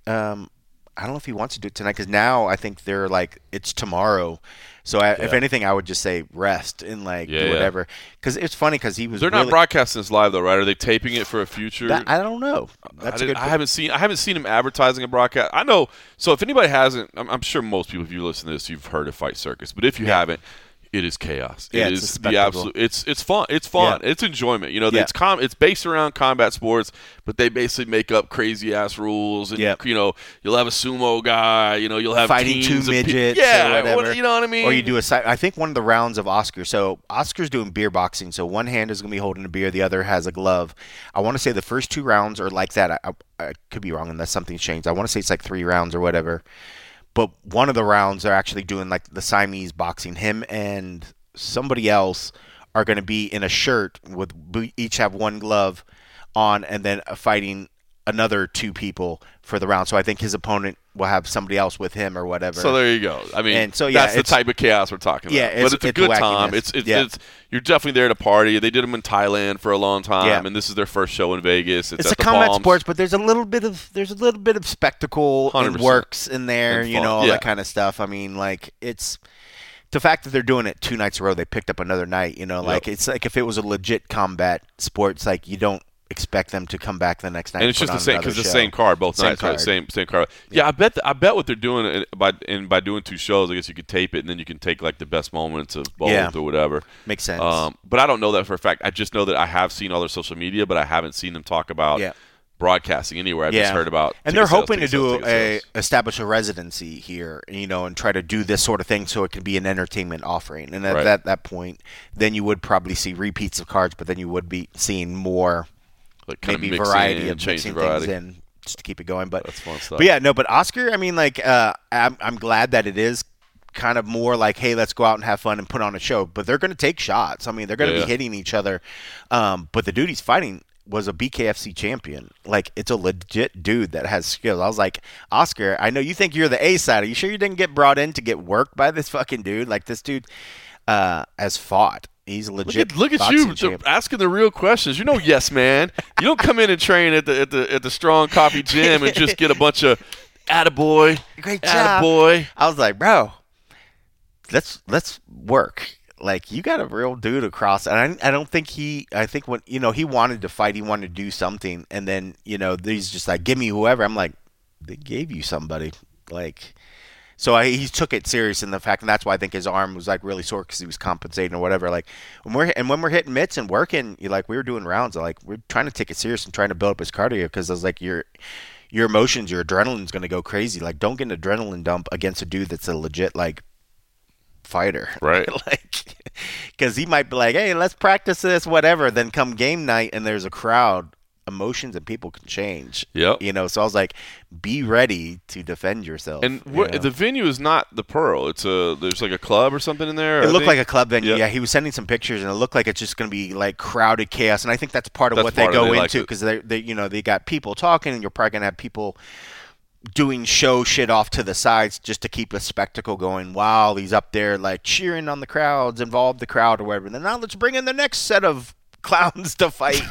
I don't know if he wants to do it tonight because now I think they're like, it's tomorrow. So if anything, I would just say rest and do whatever. Because it's funny because he was. They're not broadcasting this live though, right? Are they taping it for a future? I don't know. That's I haven't seen him advertising a broadcast. I know. So if anybody hasn't, I'm sure most people, if you listen to this, you've heard of Fight Circus. But if you haven't, it is chaos. Yeah, it is the absolute. It's fun. It's fun. Yeah. It's enjoyment. It's based around combat sports, but they basically make up crazy ass rules. And you'll have a sumo guy. You'll have fighting teams 2 midgets. Yeah, or whatever. You know what I mean. Or you do I think one of the rounds of Oscar. So Oscar's doing beer boxing. So one hand is gonna be holding a beer, the other has a glove. I want to say the first 2 rounds are like that. I could be wrong unless something's changed. I want to say it's like 3 rounds or whatever. But one of the rounds are actually doing like the Siamese boxing. Him and somebody else are going to be in a shirt with each have 1 glove on and then fighting another 2 people for the round. So I think his opponent will have somebody else with him or whatever. So there you go. I mean, and so, that's the type of chaos we're talking about. Yeah, but it's a good time. It's you're definitely there to party. They did them in Thailand for a long time, and this is their first show in Vegas. It's a combat sports, but there's a little bit of spectacle and works in there, all that kind of stuff. I mean, it's the fact that they're doing it 2 nights in a row. They picked up another night, it's like if it was a legit combat sport, it's like you don't expect them to come back the next night. And it's just the same because the same card both nights, right? Same card. Yeah, I bet what they're doing by doing 2 shows, I guess you could tape it and then you can take like the best moments of both or whatever. Makes sense. But I don't know that for a fact. I just know that I have seen all their social media, but I haven't seen them talk about broadcasting anywhere. I've just heard about. And they're hoping to establish a residency here, and try to do this sort of thing so it can be an entertainment offering. And at that point, then you would probably see repeats of cards, but then you would be seeing more. Like maybe variety of mixing things in just to keep it going, but that's fun stuff. But yeah, no. But Oscar, I mean, I'm glad that it is kind of more like, hey, let's go out and have fun and put on a show. But they're going to take shots. I mean, they're going to be hitting each other. But the dude he's fighting was a BKFC champion. Like, it's a legit dude that has skills. I was like, Oscar, I know you think you're the A side. Are you sure you didn't get brought in to get worked by this fucking dude? Like, this dude has fought. He's a legit. Look at you asking the real questions. You know, yes, man. You don't come in and train at the Strong Coffee Gym and just get a bunch of attaboy, great job, attaboy. I was like, bro, let's work. Like, you got a real dude across, and I don't think I think when, he wanted to fight, he wanted to do something, and then, he's just like, give me whoever. I'm like, they gave you somebody. Like, so he took it serious in the fact, and that's why I think his arm was like really sore because he was compensating or whatever. Like, when we're hitting mitts and working, like, we were doing rounds, like, we're trying to take it serious and trying to build up his cardio, because I was like, your emotions, your adrenaline's going to go crazy. Like, don't get an adrenaline dump against a dude that's a legit, like, fighter, right? Like, because he might be like, hey, let's practice this, whatever, then come game night and there's a crowd, emotions and people can change. Yep. So I was like, be ready to defend yourself. And the venue is not the Pearl. It's there's like a club or something in there. It looked like a club venue. Yep. Yeah, he was sending some pictures, and it looked like it's just going to be like crowded chaos. And I think that's part of what they go into, because they got people talking, and you're probably going to have people doing show shit off to the sides just to keep a spectacle going while he's up there like cheering on the crowds, involve the crowd or whatever. And then now let's bring in the next set of clowns to fight.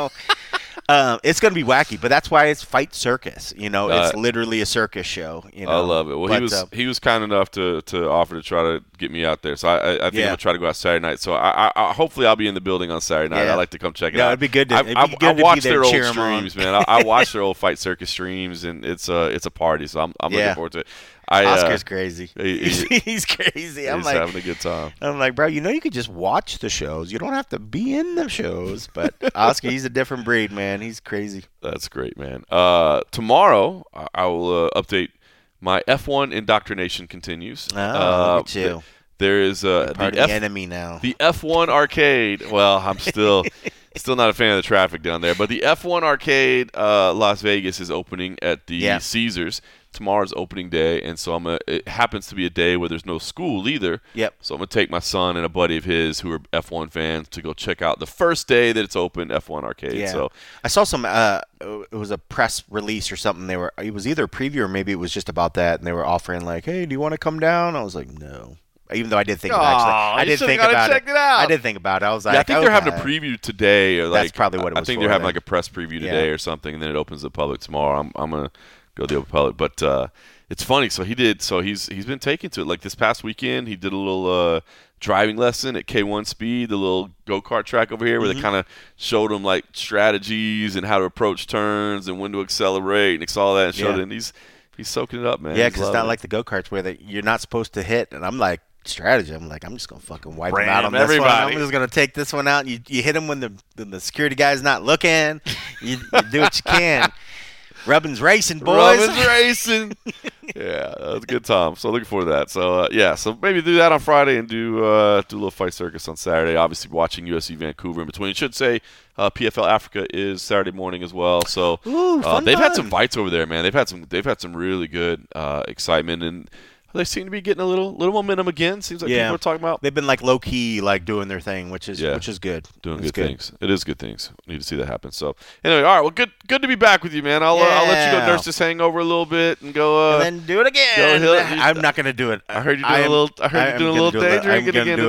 It's going to be wacky, but that's why it's Fight Circus. It's literally a circus show. I love it. Well, he was kind enough to offer to try to get me out there, so I think I'll try to go out Saturday night. So I hopefully I'll be in the building on Saturday night. I'd like to come check it out. It'd be good. I watched their old streams, man. I watched their old Fight Circus streams, and it's a party. So I'm looking forward to it. Oscar's crazy. He's crazy. He's having a good time. I'm like, bro, you could just watch the shows. You don't have to be in the shows. But Oscar, he's a different breed, man. He's crazy. That's great, man. Tomorrow, I will update my F1 indoctrination continues. Oh, look at you. There is the enemy now. The F1 arcade. Well, I'm still not a fan of the traffic down there, but the F1 arcade Las Vegas is opening at the Caesars. Tomorrow's opening day, and so it happens to be a day where there's no school either. Yep. So I'm going to take my son and a buddy of his who are F1 fans to go check out the first day that it's open, F1 arcade. Yeah. So I saw some it was a press release or something. It was either a preview or maybe it was just about that, and they were offering like, hey, do you want to come down? I was like, no. Even though I did think about it. I did think about it. I did think about it. I was like, I think they're having a preview today. Or that's probably what it was. I think they're having like a press preview today or something, and then it opens to the public tomorrow. I'm going to go to the open public. But it's funny. So he's been taking to it. Like this past weekend, he did a little driving lesson at K1 Speed, the little go-kart track over here, where they kind of showed him like strategies and how to approach turns and when to accelerate and all that. And showed it. And he's soaking it up, man. Yeah, because it's not like the go-karts where you're not supposed to hit. And I'm like, strategy. I'm like, I'm just gonna fucking wipe him out on this one. I'm just gonna take this one out. And you hit him when the security guy's not looking. You do what you can. Rubbin's racing, boys. Rubbin's racing. Yeah, that was a good time. So looking forward to that. So so maybe do that on Friday and do a little Fight Circus on Saturday. Obviously, watching UFC Vancouver in between. I should say PFL Africa is Saturday morning as well. So they've had some fights over there, man. They've had some really good excitement, and they seem to be getting a little momentum again. Seems like people are talking about. They've been like low key, like doing their thing, which is good. Doing good things. It is good things. We need to see that happen. So anyway, all right. Well, good to be back with you, man. I'll let you go nurse this hangover a little bit and go. And then do it again. I'm not gonna do it. I heard you doing a little. I heard you doing a little day drinking again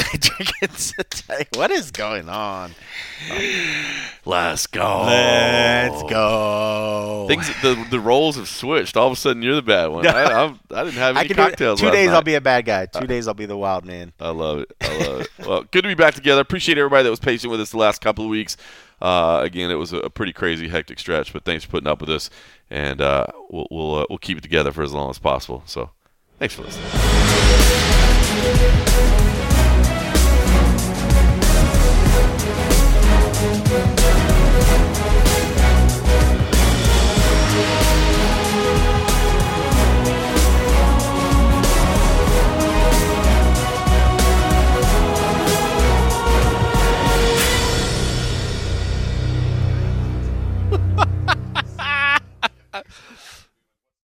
today. What is going on? Let's go. The roles have switched. All of a sudden, you're the bad one. I didn't have any cocktails. 2 days, I'll be a bad guy. 2 days, I'll be the wild man. I love it. Well, good to be back together. Appreciate everybody that was patient with us the last couple of weeks. Again, it was a pretty crazy, hectic stretch, but thanks for putting up with us, and we'll keep it together for as long as possible. So, thanks for listening.